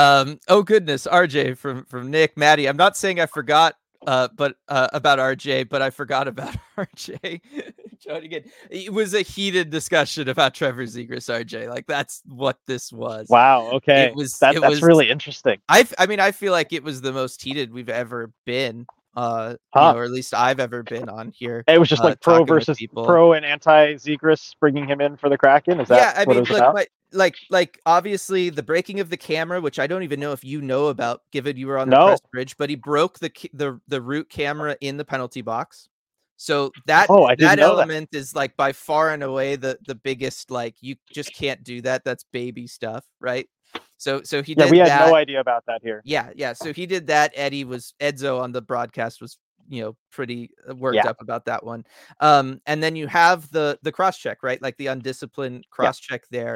Oh goodness, RJ from Nick, Maddie. I'm not saying I forgot but about RJ, but I forgot about RJ. Again, it was a heated discussion about Trevor Zegras, RJ. Like that's what this was. Wow. Okay. That's really interesting. I mean, I feel like it was the most heated we've ever been. Or at least I've ever been on here. It was just like pro versus pro and anti Zegras bringing him in for the Kraken. Is that what it was about? Like obviously the breaking of the camera, which I don't even know if you know about, given you were on the press bridge, but he broke the root camera in the penalty box. So that element is like by far and away the biggest. Like you just can't do that. That's baby stuff, right? So he did. Yeah, we had no idea about that here. Yeah. So he did that. Edzo on the broadcast was pretty worked up about that one. And then you have the cross check, right? Like the undisciplined cross check there.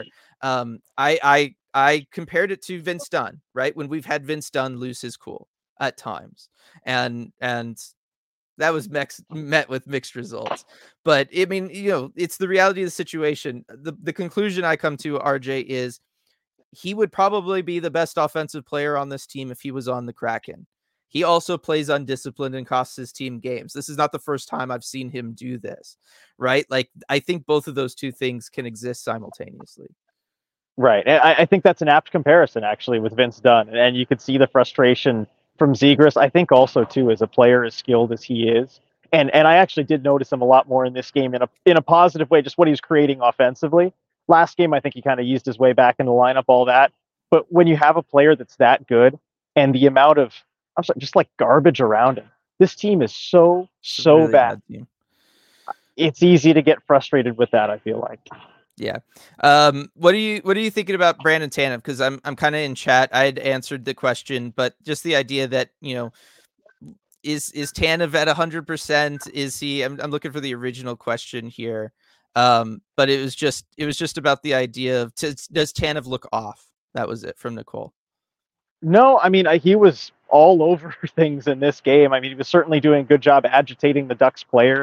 I compared it to Vince Dunn, right? When we've had Vince Dunn lose his cool at times, and that was met with mixed results. But I mean, it's the reality of the situation. The conclusion I come to, RJ, is he would probably be the best offensive player on this team if he was on the Kraken. He also plays undisciplined and costs his team games. This is not the first time I've seen him do this, right? Like, I think both of those two things can exist simultaneously. Right. And I think that's an apt comparison, actually, with Vince Dunn. And you could see the frustration from Zegras. I think also, too, as a player as skilled as he is. And I actually did notice him a lot more in this game in a positive way, just what he was creating offensively. Last game, I think he kind of eased his way back in the lineup, all that. But when you have a player that's that good and the amount of, just like garbage around him, this team is so really bad. It's easy to get frustrated with that, I feel like. Yeah. What are you thinking about Brandon Tanev? Because I'm kind of in chat. I had answered the question, but just the idea that, is Tanev at 100%? Is he? I'm looking for the original question here. But it was just about the idea of does Tanev look off? That was it from Nicole. No, I mean, he was all over things in this game. I mean, he was certainly doing a good job agitating the Ducks players.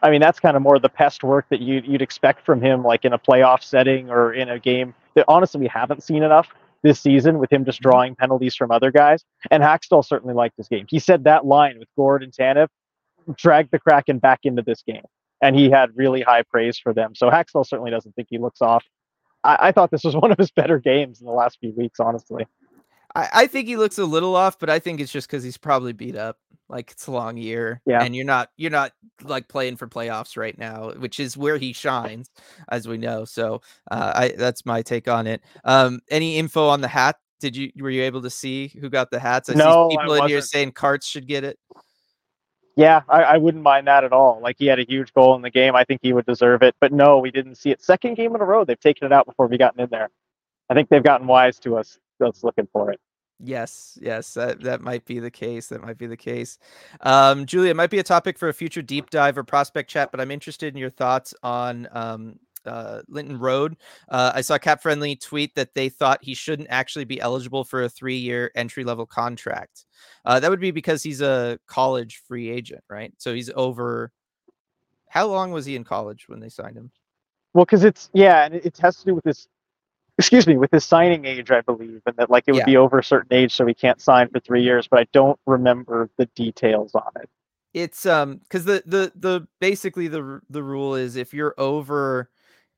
I mean, that's kind of more the pest work that you'd expect from him, like in a playoff setting or in a game that honestly we haven't seen enough this season with him just Mhm. drawing penalties from other guys. And Hackstall certainly liked this game. He said that line with Gord and Tanev dragged the Kraken back into this game, and he had really high praise for them. So Hackstall certainly doesn't think he looks off. I thought this was one of his better games in the last few weeks, honestly. I think he looks a little off, but I think it's just because he's probably beat up. Like it's a long year, Yeah. and you're not like playing for playoffs right now, which is where he shines, as we know. So that's my take on it. Any info on the hat? Were you able to see who got the hats? I see No, I people in here wasn't. saying Carts should get it. Yeah, I wouldn't mind that at all. Like he had a huge goal in the game. I think he would deserve it. But no, we didn't see it. Second game in a row, they've taken it out before we gotten in there. I think they've gotten wise to us. That's looking for it. Yes, that might be the case. That might be the case. Julia, it might be a topic for a future deep dive or prospect chat, but I'm interested in your thoughts on Linton Road. I saw Cap Friendly tweet that they thought he shouldn't actually be eligible for a 3-year entry-level contract. That would be because he's a college free agent, right? So he's over. How long was he in college when they signed him? Well, because and it has to do with this. Excuse me, with his signing age, I believe, and that like it would be over a certain age, so he can't sign for 3 years. But I don't remember the details on it. It's because the basically the rule is if you're over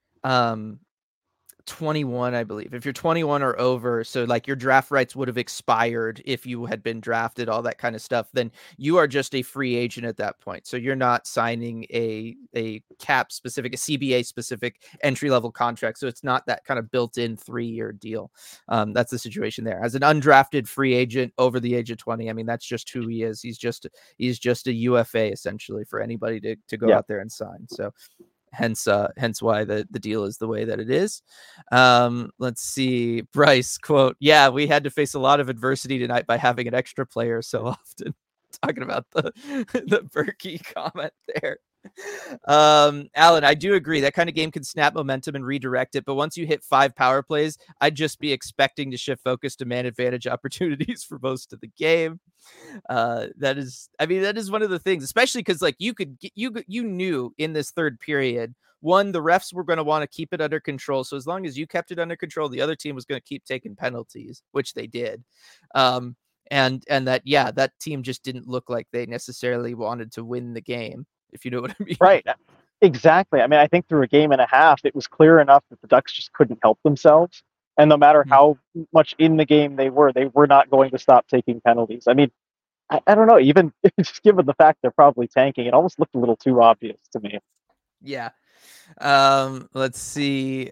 21, I believe. If you're 21 or over, so like your draft rights would have expired if you had been drafted, all that kind of stuff, then you are just a free agent at that point. So you're not signing a cap specific, a CBA specific entry level contract. So it's not that kind of built in 3-year deal. That's the situation there. As an undrafted free agent over the age of 20, I mean, that's just who he is. He's just a UFA essentially for anybody to go out there and sign. So hence why the deal is the way that it is. Let's see. Bryce quote, "Yeah, we had to face a lot of adversity tonight by having an extra player so often." Talking about the Berkey comment there. Alan, I do agree that kind of game can snap momentum and redirect it, but once you hit 5 power plays, I'd just be expecting to shift focus to man advantage opportunities for most of the game. That is one of the things, especially because like you knew in this third period, one, the refs were going to want to keep it under control. So as long as you kept it under control, the other team was going to keep taking penalties, which they did. And that team just didn't look like they necessarily wanted to win the game, if you know what I mean. Right. Exactly. I mean, I think through a game and a half, it was clear enough that the Ducks just couldn't help themselves. And no matter how much in the game they were not going to stop taking penalties. I mean, I don't know, even just given the fact they're probably tanking, it almost looked a little too obvious to me. Yeah. Let's see.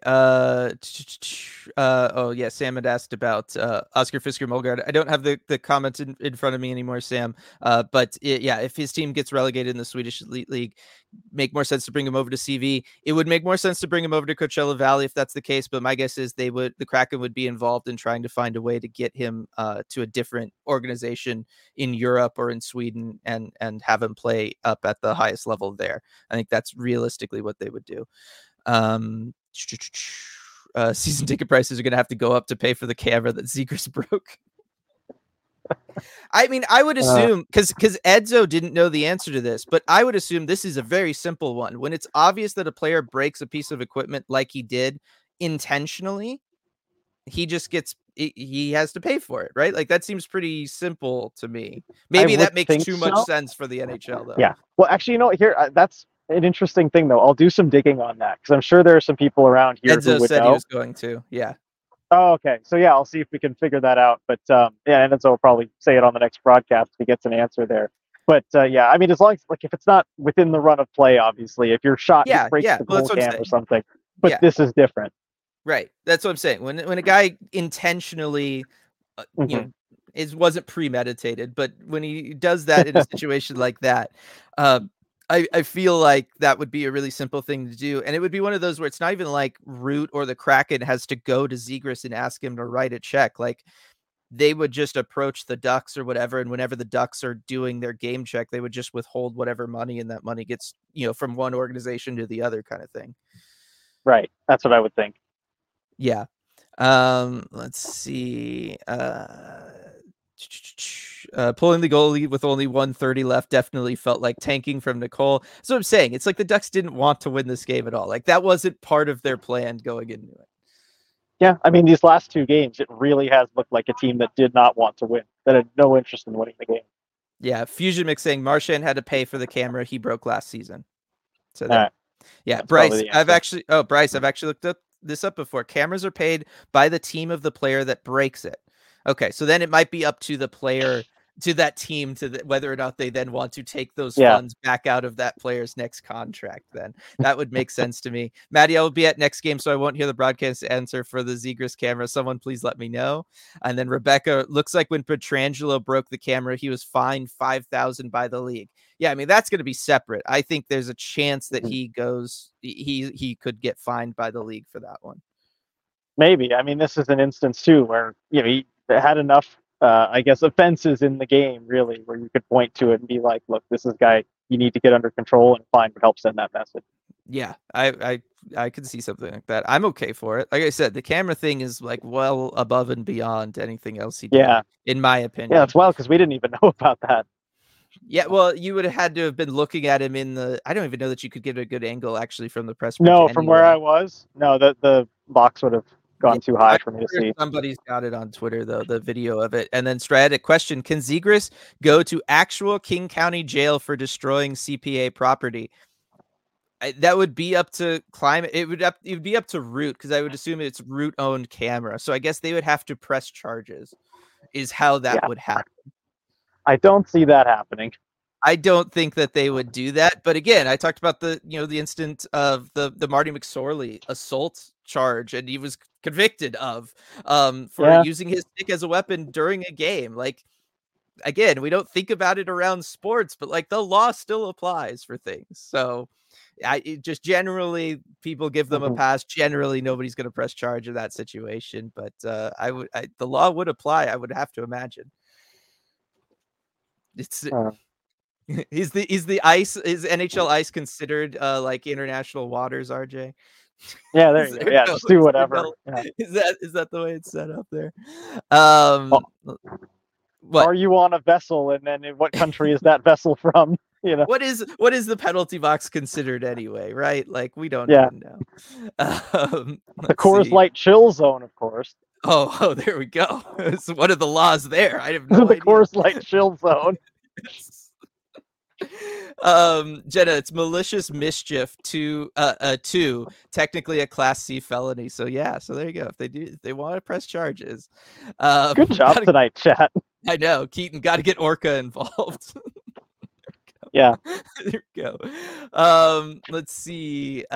Oh yeah, Sam had asked about Oscar Fisker Molgaard. I don't have the comments in front of me anymore, Sam. But if his team gets relegated in the Swedish Elite League, make more sense to bring him over to CV. It would make more sense to bring him over to Coachella Valley if that's the case. But my guess is the Kraken would be involved in trying to find a way to get him to a different organization in Europe or in Sweden and have him play up at the highest level there. I think that's realistically what they would do. Season ticket prices are going to have to go up to pay for the camera that Zegras broke. I mean, I would assume because Edzo didn't know the answer to this, but I would assume this is a very simple one. When it's obvious that a player breaks a piece of equipment like he did intentionally, he has to pay for it, right? Like that seems pretty simple to me. Maybe that makes too much sense for the NHL, though. Yeah. Well, actually, here that's an interesting thing, though. I'll do some digging on that because I'm sure there are some people around here Edzo who would said know. He was going to. Yeah. Oh, okay. So yeah, I'll see if we can figure that out. But and Edzo will probably say it on the next broadcast if he gets an answer there. But yeah, I mean, as long as if it's not within the run of play, obviously, if you're shot, it breaks the goal cam or something. But this is different. Right. That's what I'm saying. When a guy intentionally, it wasn't premeditated, but when he does that in a situation like that, I feel like that would be a really simple thing to do. And it would be one of those where it's not even like Root or the Kraken has to go to Zegras and ask him to write a check. Like they would just approach the Ducks or whatever. And whenever the Ducks are doing their game check, they would just withhold whatever money, and that money gets, from one organization to the other kind of thing. Right. That's what I would think. Yeah. Let's see. Pulling the goal lead with only 1:30 left definitely felt like tanking from Nicole. That's what I'm saying. It's like the Ducks didn't want to win this game at all. Like that wasn't part of their plan going into it. Yeah, I mean, these last 2 games, it really has looked like a team that did not want to win, that had no interest in winning the game. Yeah, Fusion Mix saying Marchand had to pay for the camera he broke last season. So All right. yeah, That's Bryce, I've answer. actually looked this up before. Cameras are paid by the team of the player that breaks it. Okay, so then it might be up to the player, to that team, whether or not they then want to take those funds back out of that player's next contract. Then that would make sense to me. Maddie, I will be at next game, so I won't hear the broadcast answer for the Zegras camera. Someone please let me know. And then Rebecca, looks like when Pietrangelo broke the camera, he was fined $5,000 by the league. Yeah, I mean, that's going to be separate. I think there's a chance that he could get fined by the league for that one. Maybe. I mean, this is an instance too where he had enough, I guess, offenses in the game really, where you could point to it and be like, "Look, this is a guy you need to get under control," and fine would help send that message. Yeah, I could see something like that. I'm okay for it. Like I said, the camera thing is like well above and beyond anything else he did, in my opinion. Yeah, it's well because we didn't even know about that. Yeah, well, you would have had to have been looking at him in the. I don't even know that you could get a good angle actually from the press. No, from where I was, no, the box would have gone too high for me to see. Somebody's got it on Twitter though, the video of it. And then Strad, question: can Zegras go to actual King County jail for destroying CPA property? That would be up to Climate. It would be up to Root, because I would assume it's Root owned camera. So I guess they would have to press charges. Is how that would happen. I don't see that happening. I don't think that they would do that. But again, I talked about the instant of the Marty McSorley assault charge, and he was convicted of for using his stick as a weapon during a game. Like, again, we don't think about it around sports, but like the law still applies for things. So just generally people give them a pass. Generally, nobody's going to press charge in that situation. But the law would apply, I would have to imagine. It's is the ice, is NHL ice considered like international waters, RJ? Yeah, there you go. Yeah, just do whatever. Yeah. Is that the way it's set up there? What? Are you on a vessel, and then what country is that vessel from? What is the penalty box considered anyway, right? Like, we don't even know. The Coors Light chill zone, of course. Oh, there we go. So what are the laws there? I have no the idea. Coors Light chill zone. Jenna, it's malicious mischief to technically a Class C felony. So yeah, so there you go. If they want to press charges. Good job tonight, chat. I know, Keaton, got to get Orca involved. Yeah. There we go. Let's see.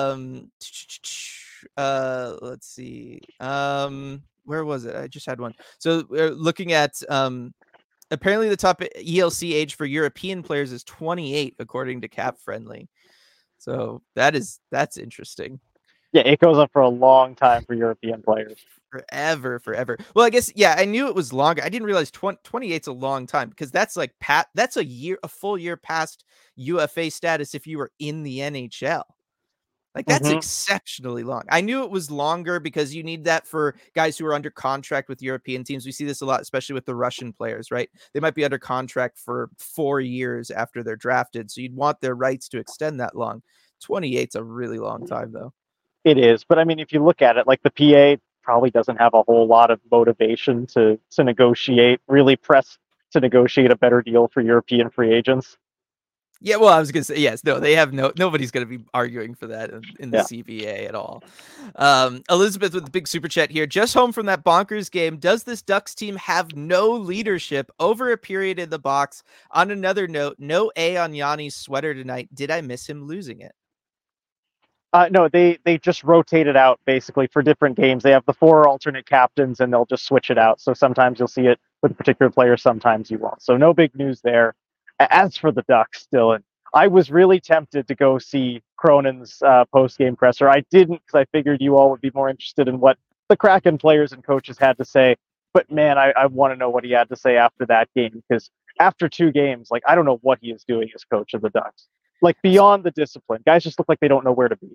Let's see. Where was it? I just had one. So we're looking at apparently the top ELC age for European players is 28, according to Cap Friendly. So that's interesting. Yeah, it goes up for a long time for European players. Forever. Well, I guess, yeah, I knew it was longer. I didn't realize 28's a long time, because that's like that's a full year past UFA status if you were in the NHL. Like, that's exceptionally long. I knew it was longer because you need that for guys who are under contract with European teams. We see this a lot, especially with the Russian players, right? They might be under contract for 4 years after they're drafted. So you'd want their rights to extend that long. 28's a really long time, though. It is. But I mean, if you look at it, like, the PA probably doesn't have a whole lot of motivation to really press to negotiate a better deal for European free agents. Yeah, well, I was going to say, yes, no, they have nobody's going to be arguing for that in the CBA at all. Elizabeth with the big super chat here. Just home from that bonkers game. Does this Ducks team have no leadership over a period in the box? On another note, no A on Yanni's sweater tonight. Did I miss him losing it? No, they just rotate it out basically for different games. They have the 4 alternate captains, and they'll just switch it out. So sometimes you'll see it with a particular player, sometimes you won't. So no big news there. As for the Ducks, Dylan, I was really tempted to go see Cronin's post-game presser. I didn't, because I figured you all would be more interested in what the Kraken players and coaches had to say. But man, I want to know what he had to say after that game, because after 2 games, like, I don't know what he is doing as coach of the Ducks. Like, beyond the discipline, guys just look like they don't know where to be.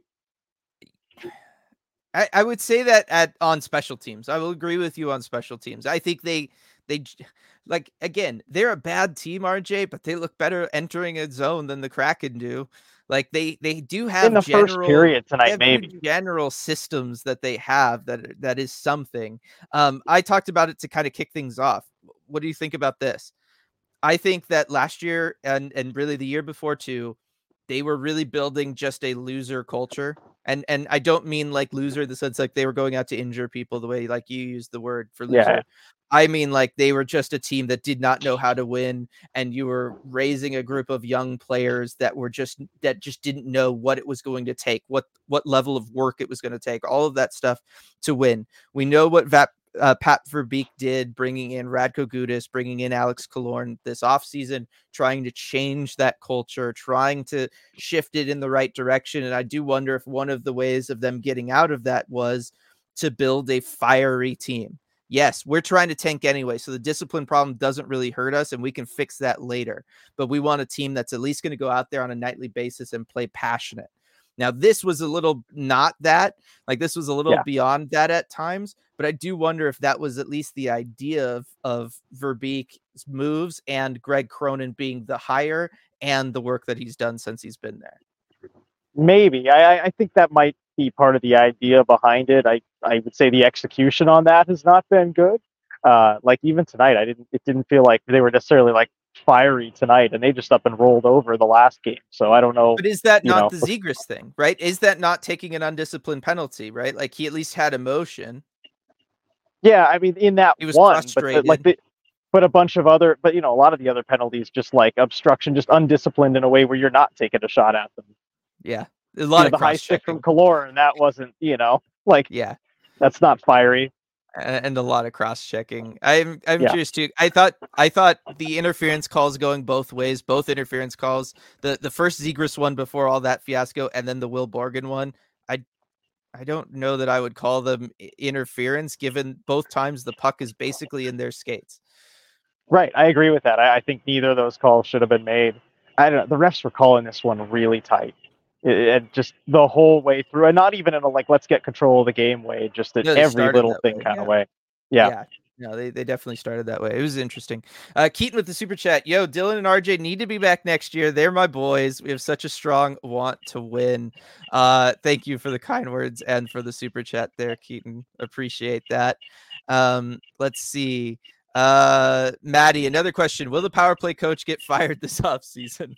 I would say that on special teams. I will agree with you on special teams. I think they like, again, they're a bad team, RJ, but they look better entering a zone than the Kraken do. Like they do In have the first period they tonight, have maybe. good general systems that they have that is something. I talked about it to kind of kick things off. What do you think about this? I think that last year and really the year before too, they were really building just a loser culture. And I don't mean like loser in the sense like they were going out to injure people the way like you used the word for Yeah. loser. I mean like they were just a team that did not know how to win, and you were raising a group of young players that just didn't know what it was going to take, what level of work it was going to take, all of that stuff to win. We know what Pat Verbeek did, bringing in Radko Gudas, bringing in Alex Killorn this offseason, trying to change that culture, trying to shift it in the right direction. And I do wonder if one of the ways of them getting out of that was to build a fiery team. Yes, we're trying to tank anyway, so the discipline problem doesn't really hurt us, and we can fix that later. But we want a team that's at least going to go out there on a nightly basis and play passionate. Now, this was a little not that, like this was a little beyond that at times, but I do wonder if that was at least the idea of Verbeek's moves and Greg Cronin being the hire and the work that he's done since he's been there. Maybe. I think that might be part of the idea behind it. I would say the execution on that has not been good. Like even tonight, it didn't feel like they were necessarily like fiery tonight, and they just up and rolled over the last game. So I don't know. But is that not the Zegras thing, right? Is that not taking an undisciplined penalty, right? Like he at least had emotion. Yeah, I mean, in that he was one, frustrated. but a bunch of other, but a lot of the other penalties, just like obstruction, just undisciplined in a way where you're not taking a shot at them. Yeah, a lot of the high stick from Killorn, and that wasn't, that's not fiery. And a lot of cross checking. I'm curious too. I thought the interference calls going both ways, both interference calls. The first Zegras one before all that fiasco, and then the Will Borgen one. I don't know that I would call them interference, given both times the puck is basically in their skates. Right, I agree with that. I think neither of those calls should have been made. I don't know. The refs were calling this one really tight. It just the whole way through, and not even in a let's get control of the game way, just in every little thing kind of way. Yeah. No, they definitely started that way. It was interesting. Keaton with the super chat. Yo, Dylan and RJ need to be back next year. They're my boys. We have such a strong want to win. Thank you for the kind words and for the super chat there, Keaton. Appreciate that. Let's see. Maddie, another question. Will the power play coach get fired this offseason?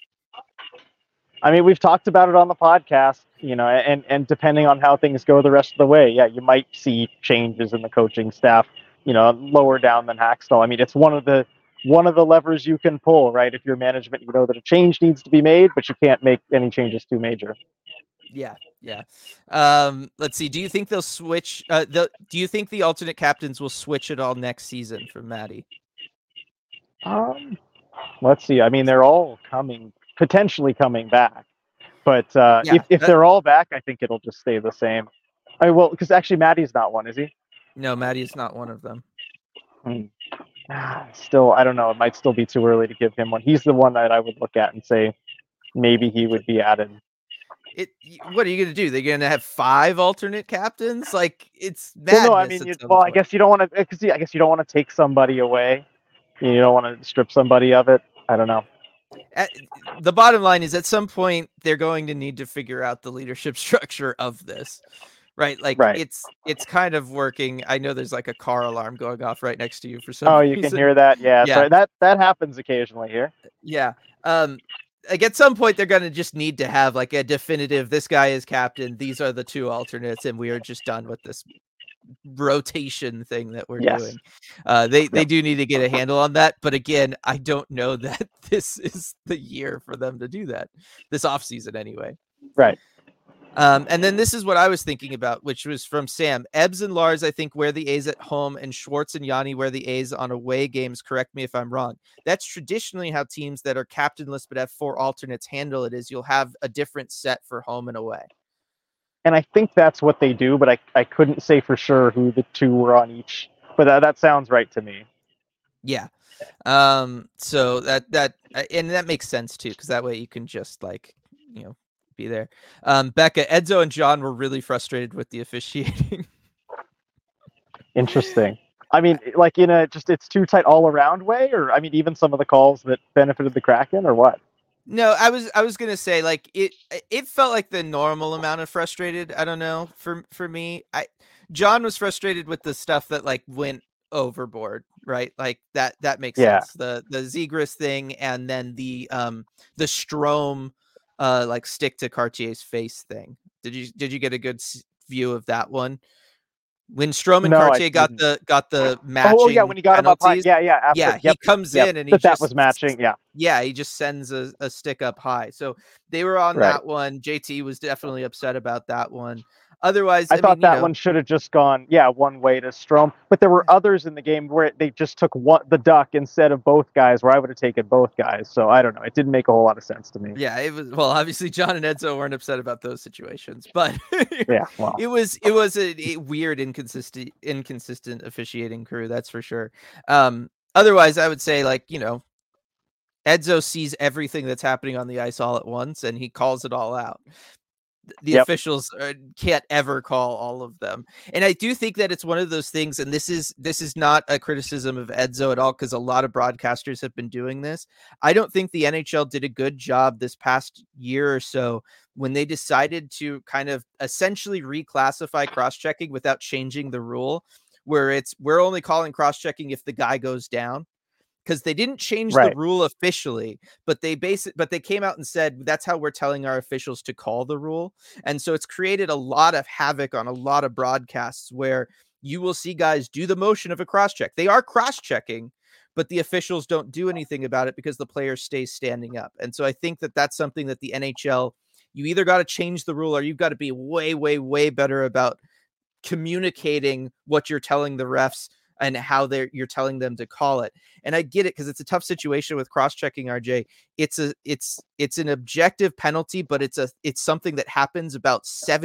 I mean, we've talked about it on the podcast, and depending on how things go the rest of the way, you might see changes in the coaching staff, lower down than Hakstol. I mean, it's one of the levers you can pull, right? If you're management, that a change needs to be made, but you can't make any changes too major. Yeah. Let's see. Do you think they'll switch? Do you think the alternate captains will switch at all next season for Maddie? Let's see. I mean, they're all potentially coming back, but if they're all back, I think it'll just stay the same. Because actually, Maddie's not one, is he? No, Maddie's not one of them. Still, I don't know. It might still be too early to give him one. He's the one that I would look at and say maybe he would be added. What are you going to do? They're going to have 5 alternate captains? Like it's madness. Well, no, I mean, I guess you don't want to. Because I guess you don't want to take somebody away. You don't want to strip somebody of it. I don't know. The bottom line is, at some point, they're going to need to figure out the leadership structure of this. Right, like it's kind of working. I know there's like a car alarm going off right next to you for some reason. You can hear that? Yeah. Sorry, that happens occasionally here. Yeah. Like at some point they're going to just need to have like a definitive, this guy is captain, these are the 2 alternates, and we are just done with this rotation thing that we're doing. They do need to get a handle on that, but again, I don't know that this is the year for them to do that, this offseason anyway. Right. And then this is what I was thinking about, which was from Sam. Ebbs and Lars, I think, wear the A's at home, and Schwartz and Yanni wear the A's on away games. Correct me if I'm wrong. That's traditionally how teams that are captainless but have 4 alternates handle it, is you'll have a different set for home and away. And I think that's what they do, but I couldn't say for sure who the 2 were on each. But that sounds right to me. Yeah. So that and that makes sense too, because that way you can just be there. Becca, Edzo and John were really frustrated with the officiating. Interesting. I mean, like in a just it's too tight all around way, or I mean, even some of the calls that benefited the Kraken, or what? No, I was gonna say like it felt like the normal amount of frustrated. I don't know for me. John was frustrated with the stuff that like went overboard, right? Like that makes Yeah. sense. The Zegras thing and then the Strom like stick to Cartier's face thing. Did you get a good view of that one? When Strom and No, I Cartier got didn't. the Oh, yeah, matching when he got him up high. penalties, Yeah, yeah, yeah, after. he Yep, comes yep. in and he That just was matching. Yeah, yeah, he just sends a stick up high. So they were on right. that one. JT was definitely upset about that one. Otherwise, I I mean, thought that one should have just gone, yeah, one way to Strom. But there were others in the game where they just took the duck instead of both guys, where I would have taken both guys. So I don't know. It didn't make a whole lot of sense to me. yeah, it was well, obviously John and Edzo weren't upset about those situations, but Yeah, well, it was a weird inconsistent officiating crew, that's for sure. Otherwise, I would say like, Edzo sees everything that's happening on the ice all at once and he calls it all out. The yep. officials can't ever call all of them, and I do think that it's one of those things, and this is not a criticism of Edzo at all, because a lot of broadcasters have been doing this. I don't think the NHL did a good job this past year or so when they decided to kind of essentially reclassify cross-checking without changing the rule, where we're only calling cross-checking if the guy goes down, because they didn't change the Right. rule officially, but they came out and said that's how we're telling our officials to call the rule. And so it's created a lot of havoc on a lot of broadcasts where you will see guys do the motion of a cross check. They are cross checking, but the officials don't do anything about it because the player stays standing up. And so I think that that's something that the NHL, you either got to change the rule or you've got to be way, way, way better about communicating what you're telling the refs and how you're telling them to call it. And I get it, because it's a tough situation with cross-checking, RJ. It's an objective penalty, but it's something that happens about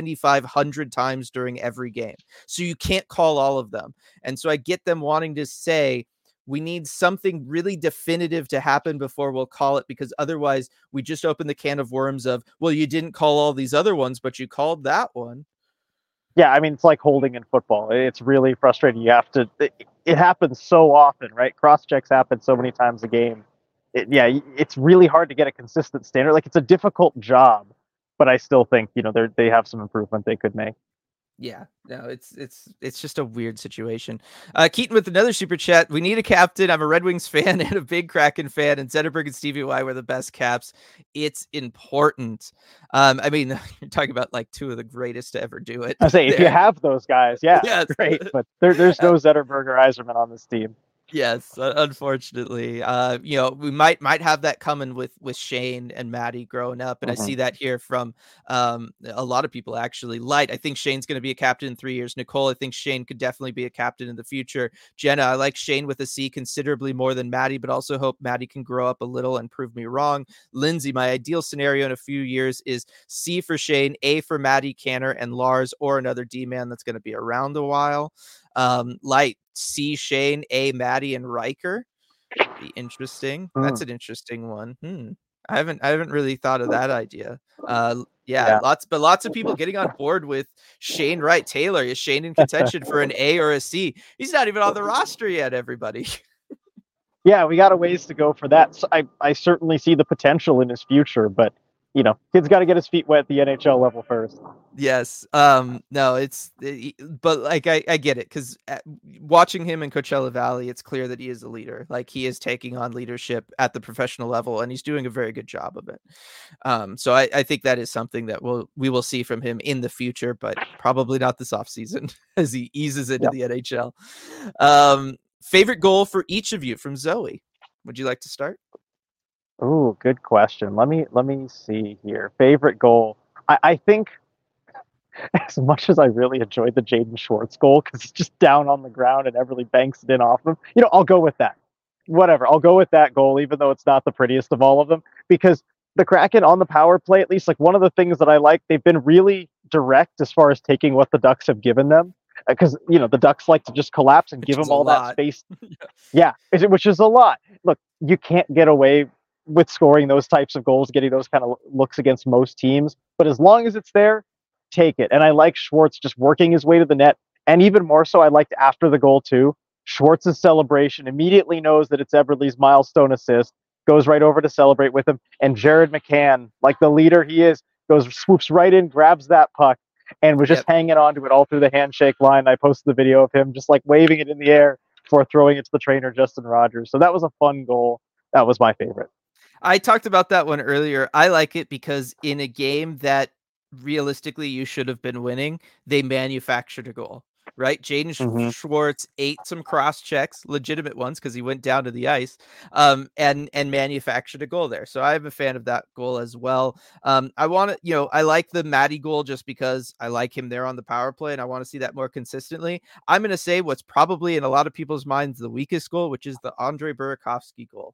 7,500 times during every game. So you can't call all of them. And so I get them wanting to say, we need something really definitive to happen before we'll call it, because otherwise we just open the can of worms of, well, you didn't call all these other ones, but you called that one. Yeah, I mean, it's like holding in football. It's really frustrating. You have to. It happens so often, right? Cross checks happen so many times a game. It's really hard to get a consistent standard. Like, it's a difficult job, but I still think they have some improvement they could make. Yeah, no, it's just a weird situation. Keaton with another super chat. We need a captain. I'm a Red Wings fan and a big Kraken fan, and Zetterberg and Stevie Y were the best caps. It's important. I mean, you're talking about like two of the greatest to ever do it. I say, if you have those guys, yeah, yes. great. But there's no Zetterberg or Yzerman on this team. Yes, unfortunately, we might have that coming with Shane and Maddie growing up, and I see that here from a lot of people actually. Light, I think Shane's going to be a captain in 3 years. Nicole, I think Shane could definitely be a captain in the future. Jenna, I like Shane with a C considerably more than Maddie, but also hope Maddie can grow up a little and prove me wrong. Lindsay, my ideal scenario in a few years is C for Shane, A for Maddie, Canner, and Lars, or another D-man that's going to be around a while. Light, C Shane, A Maddie, and Riker. Be interesting. That's an interesting one. I haven't really thought of that idea. Lots of people getting on board with Shane Wright Taylor. Is Shane in contention for an A or a C? He's not even on the roster yet, everybody. Yeah, we got a ways to go for that. So I certainly see the potential in his future, but kid's got to get his feet wet at the NHL level first. Yes. No, but like, I get it, because watching him in Coachella Valley, it's clear that he is a leader. Like, he is taking on leadership at the professional level, and he's doing a very good job of it. So I think that is something that we will see from him in the future, but probably not this offseason as he eases into the NHL. Favorite goal for each of you from Zoe. Would you like to start? Oh, good question. Let me see here. Favorite goal. I think, as much as I really enjoyed the Jaden Schwartz goal, because he's just down on the ground and Everly banks it in off him, I'll go with that. Whatever. I'll go with that goal, even though it's not the prettiest of all of them, because the Kraken on the power play, at least, like, one of the things that I like, they've been really direct as far as taking what the Ducks have given them. Because the Ducks like to just collapse and give them all that space. Yeah, which is a lot. Look, you can't get away with scoring those types of goals, getting those kind of looks against most teams. But as long as it's there, take it. And I like Schwartz just working his way to the net. And even more so, I liked after the goal too, Schwartz's celebration, immediately knows that it's Everly's milestone assist, goes right over to celebrate with him, and Jared McCann, like the leader he is, swoops right in, grabs that puck, and was just Yep. hanging on to it all through the handshake line. I posted the video of him just like waving it in the air before throwing it to the trainer, Justin Rogers. So that was a fun goal. That was my favorite. I talked about that one earlier. I like it because in a game that realistically you should have been winning, they manufactured a goal, right? Jaden Mm-hmm. Schwartz ate some cross checks, legitimate ones, because he went down to the ice, and manufactured a goal there. So I'm a fan of that goal as well. I want to, I like the Matty goal just because I like him there on the power play, and I want to see that more consistently. I'm going to say what's probably in a lot of people's minds the weakest goal, which is the Andre Burakovsky goal.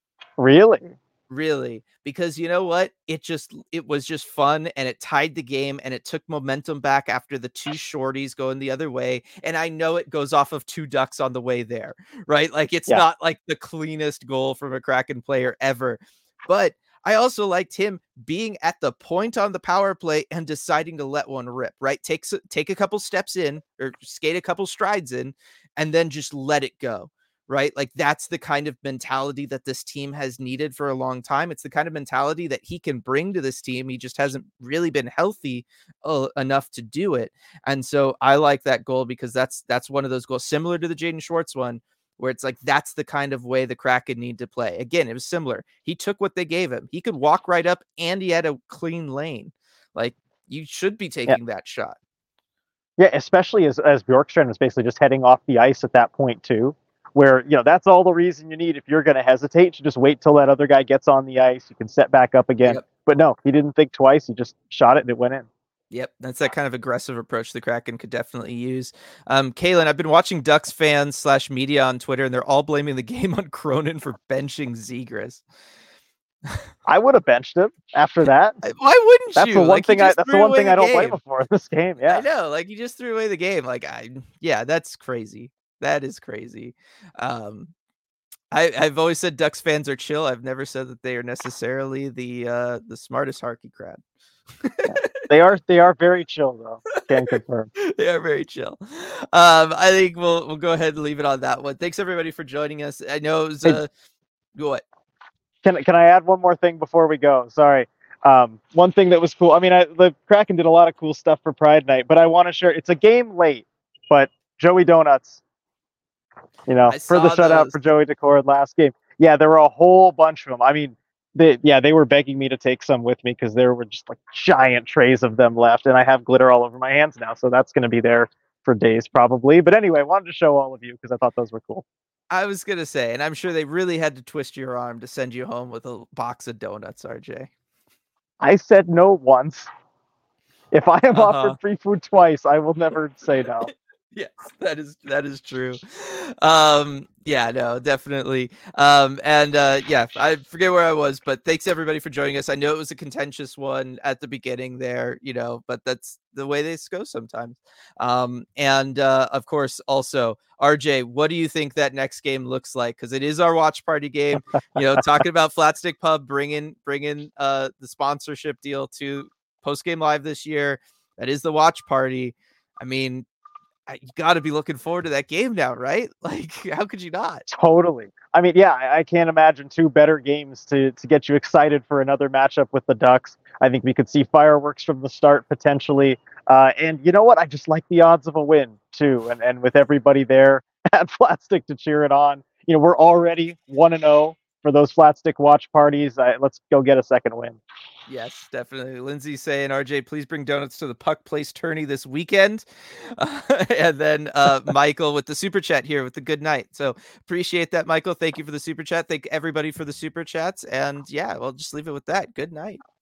Really, because you know what, it was just fun, and it tied the game, and it took momentum back after the two shorties going the other way. And I know it goes off of two ducks on the way there, right? Like, it's yeah. not like the cleanest goal from a Kraken player ever, but I also liked him being at the point on the power play and deciding to let one rip, right? Take a couple steps in, or skate a couple strides in, and then just let it go. Right? Like, that's the kind of mentality that this team has needed for a long time. It's the kind of mentality that he can bring to this team. He just hasn't really been healthy enough to do it. And so I like that goal because that's one of those goals similar to the Jaden Schwartz one, where it's like, that's the kind of way the Kraken need to play. Again, it was similar. He took what they gave him. He could walk right up, and he had a clean lane. Like, you should be taking that shot. Yeah, especially as Bjorkstrand was basically just heading off the ice at that point too, where that's all the reason you need if you're going to hesitate to just wait till that other guy gets on the ice. You can set back up again. Yep. But no, he didn't think twice. He just shot it and it went in. Yep, that's that kind of aggressive approach the Kraken could definitely use. Kalen, I've been watching Ducks fans / media on Twitter, and they're all blaming the game on Cronin for benching Zegras. I would have benched him after that. Why wouldn't that's you? The one thing that's the one thing I don't blame him for in this game. Yeah, I know. Like, you just threw away the game. Like, that's crazy. That is crazy. I've always said Ducks fans are chill. I've never said that they are necessarily the smartest hockey crowd. Yeah. They are very chill though. Can confirm. They are very chill. I think we'll go ahead and leave it on that one. Thanks everybody for joining us. I know it was what? Can I add one more thing before we go? Sorry. One thing that was cool. I mean, the Kraken did a lot of cool stuff for Pride Night, but I want to share. It's a game late, but Joey Donuts, for the shutout for Joey Decord last game. Yeah, there were a whole bunch of them. I mean, they were begging me to take some with me because there were just like giant trays of them left, and I have glitter all over my hands now, so that's going to be there for days probably. But anyway, I wanted to show all of you because I thought those were cool. I was going to say, and I'm sure they really had to twist your arm to send you home with a box of donuts, RJ. I said no once. If I am offered free food twice, I will never say no. Yes, that is true. Yeah, no, definitely. Yeah, I forget where I was, but thanks everybody for joining us. I know it was a contentious one at the beginning there, but that's the way this goes sometimes. Of course, also, RJ, what do you think that next game looks like? Because it is our watch party game. Talking about Flatstick Pub bringing the sponsorship deal to Post Game Live this year. That is the watch party. I mean, you got to be looking forward to that game now, right? Like, how could you not? Totally. I mean, yeah, I can't imagine two better games to get you excited for another matchup with the Ducks. I think we could see fireworks from the start potentially. And you know what? I just like the odds of a win too. And with everybody there at Flatstick to cheer it on, we're already 1-0 for those Flatstick watch parties. Let's go get a second win. Yes, definitely. Lindsay saying, RJ, please bring donuts to the Puck Place tourney this weekend. And then Michael with the super chat here with the good night. So appreciate that, Michael. Thank you for the super chat. Thank everybody for the super chats. And yeah, we'll just leave it with that. Good night.